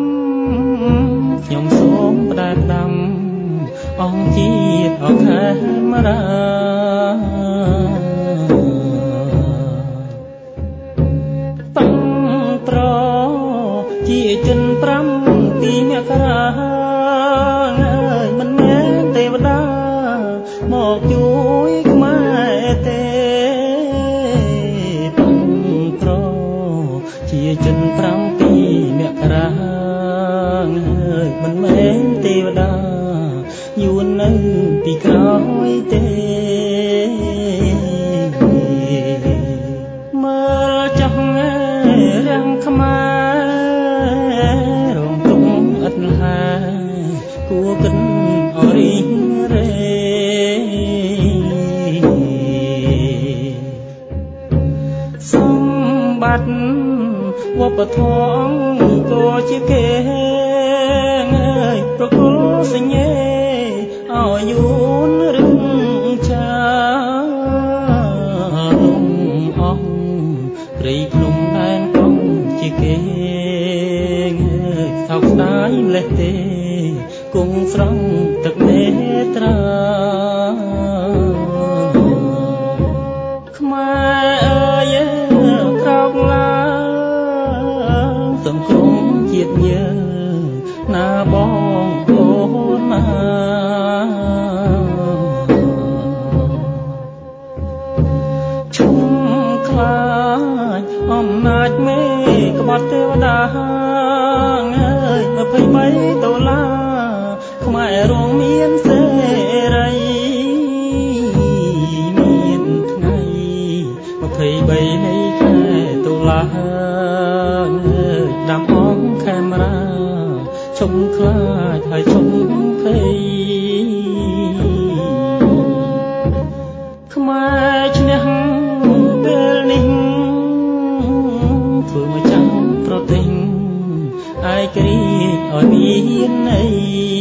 ខ្ញុំសូមផ្ដែផ្ដាំអង្គជាតិអខេមរាតាំងប្រជាជន5ពីមករាអើយមិនមែនទេវតាមកជួយខ្មែរទេតាំងប្រជាជន5ពីមករាអើយមិនមែនទេវតាយួននៅពីក្រោយទេមើលចោះរាំងខ្មែររងទុំឥតហាគួរគិតអរិញរេសម្បត្តិវប្បធម៌ក៏ជាគេអើយប្រគល់សញ្ញេឲ្យយួនរឹងចាលំអស់ព្រៃភ្នំដែនកំជាគេសោកស្ដាយម្លេះទេគង់ស្រង់ទឹកនេត្រាខ្មែរអើយក្រោកឡើងទ្រង់ជាតិយើងណាបងអូនណាឈុំខ្លាចអំណាចមេក្បត់ទេវតាអើយ23ដុល្លារខ្មែររងមានសេរីមានថ្ងៃ23នៃខែតុលាដាំអង្គខេមរាឈុំខ្លាចហើយឈុំភ័យខ្មែរឈ្នះពេលនេះធ្វើមកចាំប្រទេសឯករាជ្យឲ្យមានន័យ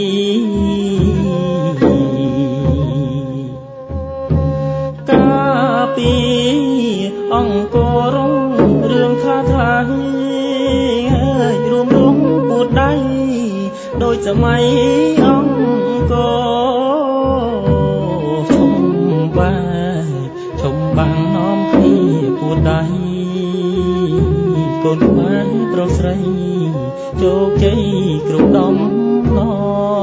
កាពីអង្គររុងរឿងថាថ្លៃរួមរងពួតដៃដោយសម័យអង្គរឈុំបាំងនាំគ្នាពួតដៃកូនខ្មែរប្រុសស្រីជោគជ័យគ្រប់ដំណរ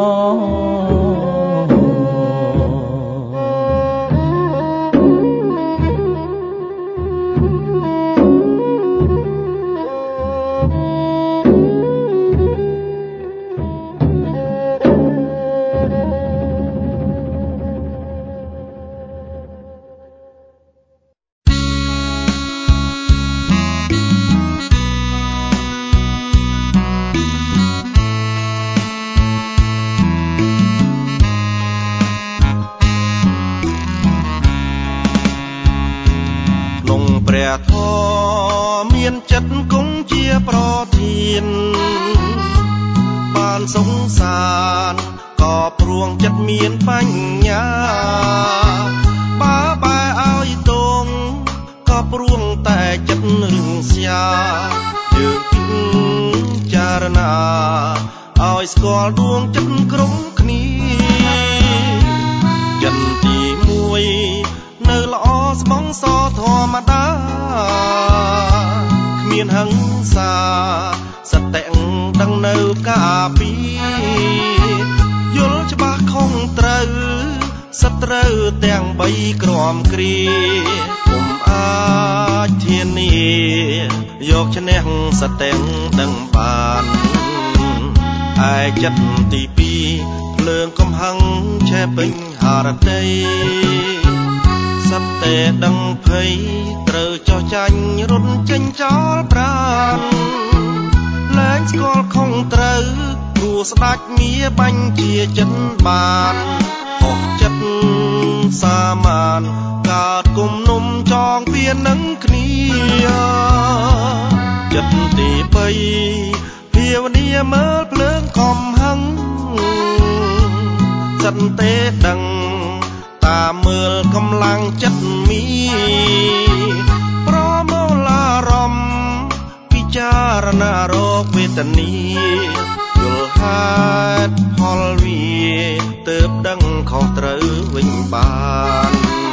ធម៌មានចិត្តគង់ជាប្រធានបានសង្សារក៏ព្រួងចិត្តមានបញ្ញាបើបែឲ្យតងក៏ព្រួងតែចិត្តរឿងស្យាយើងពិចារណាឲ្យស្គាល់ដួងចិត្តក្រុមគ្នាចិនទី1នៅល្អស្បង់សធម្មតាគ្មានហិង្សាសតិដឹងនៅការពីយល់ច្បាស់ខុសត្រូវសត្រូវទាំង3ក្រមគ្រាពុំអាចធានាយកឈ្នះសតិដឹងបានឯចិត្តទី2ភ្លើងកំហឹងឆេះពេញហារតីសតិដឹងភ័យត្រូវចោះចាញ់រត់ចេញចោលប្រាណលែងស្គាល់ខុសត្រូវព្រោះស្ដេចមាបញ្ជាចិត្តបានហោះចិត្តសាមានកើតគុំនុំចងពៀននឹងគ្នាចិត្តទី3ភាវនាមើលភ្លើងកំហឹងសន្តិដឹងតាមមើលកម្លាំងចិត្តមីប្រមូលអារម្មណ៍ពិចារណារកវេទនាយល់ហេតុផលវាទើបដឹងខុសត្រូវវិញបាន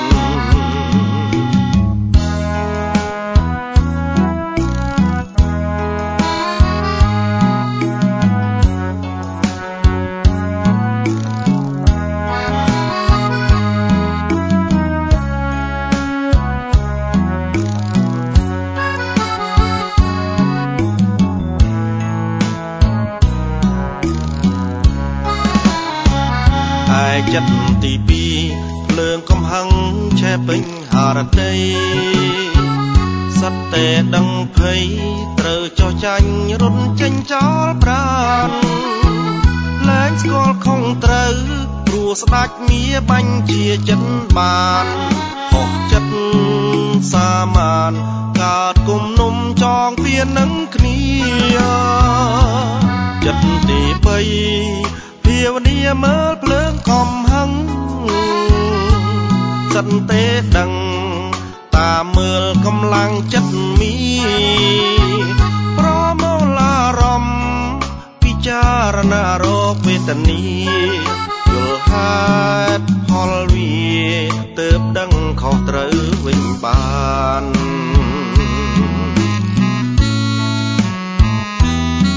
ចិត្តទី2ភ្លើងកំហឹងឆេះពេញហារតីសតិដឹងភ័យត្រូវចោះចាញ់រត់ចេញចោលប្រាណលែងស្គាល់ខុសត្រូវព្រោះស្ដេចមាបញ្ជាចិត្តបានហោះចិត្តសាមានកើតគុំនុំចងពៀននឹងគ្នាចិត្តទី3ភាវនាមើលភ្លើងកំហឹងសន្តិដឹងតាមមើលកម្លាំងចិត្តមីប្រមូលអារម្មណ៍ពិចារណារកវេទនាយល់ហេតុផលវាទើបដឹងខុសត្រូវវិញបាន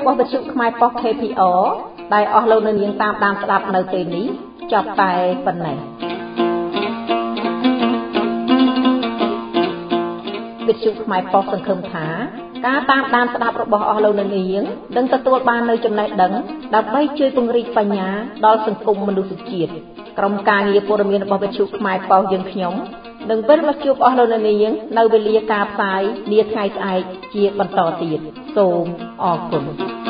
របស់វិទ្យុខ្មែរប៉ុស្តិ៍ KPR ដែលអស់លោកអ្នកនាងតាមដានស្ដាប់នៅពេលនេះចប់តែប៉ុណ្ណេះវិទ្យុខ្មែរប៉ុស្តិ៍សង្ឃឹមថាការតាមដានស្ដាប់របស់អស់លោកអ្នកនាងនឹងទទួលបាននូវចំណេះដឹងដើម្បីជួយពង្រីកបញ្ញាដល់សង្គមមនុស្សជាតិក្រុមការងារព័ត៌មានរបស់វិទ្យុខ្មែរប៉ុស្តិ៍យើងខ្ញុំនឹងវិលមកជួបអស់លោកអ្នកនាងនៅវេលាការផ្សាយនាថ្ងៃស្អែកជាបន្តទៀតសូមអរគុណ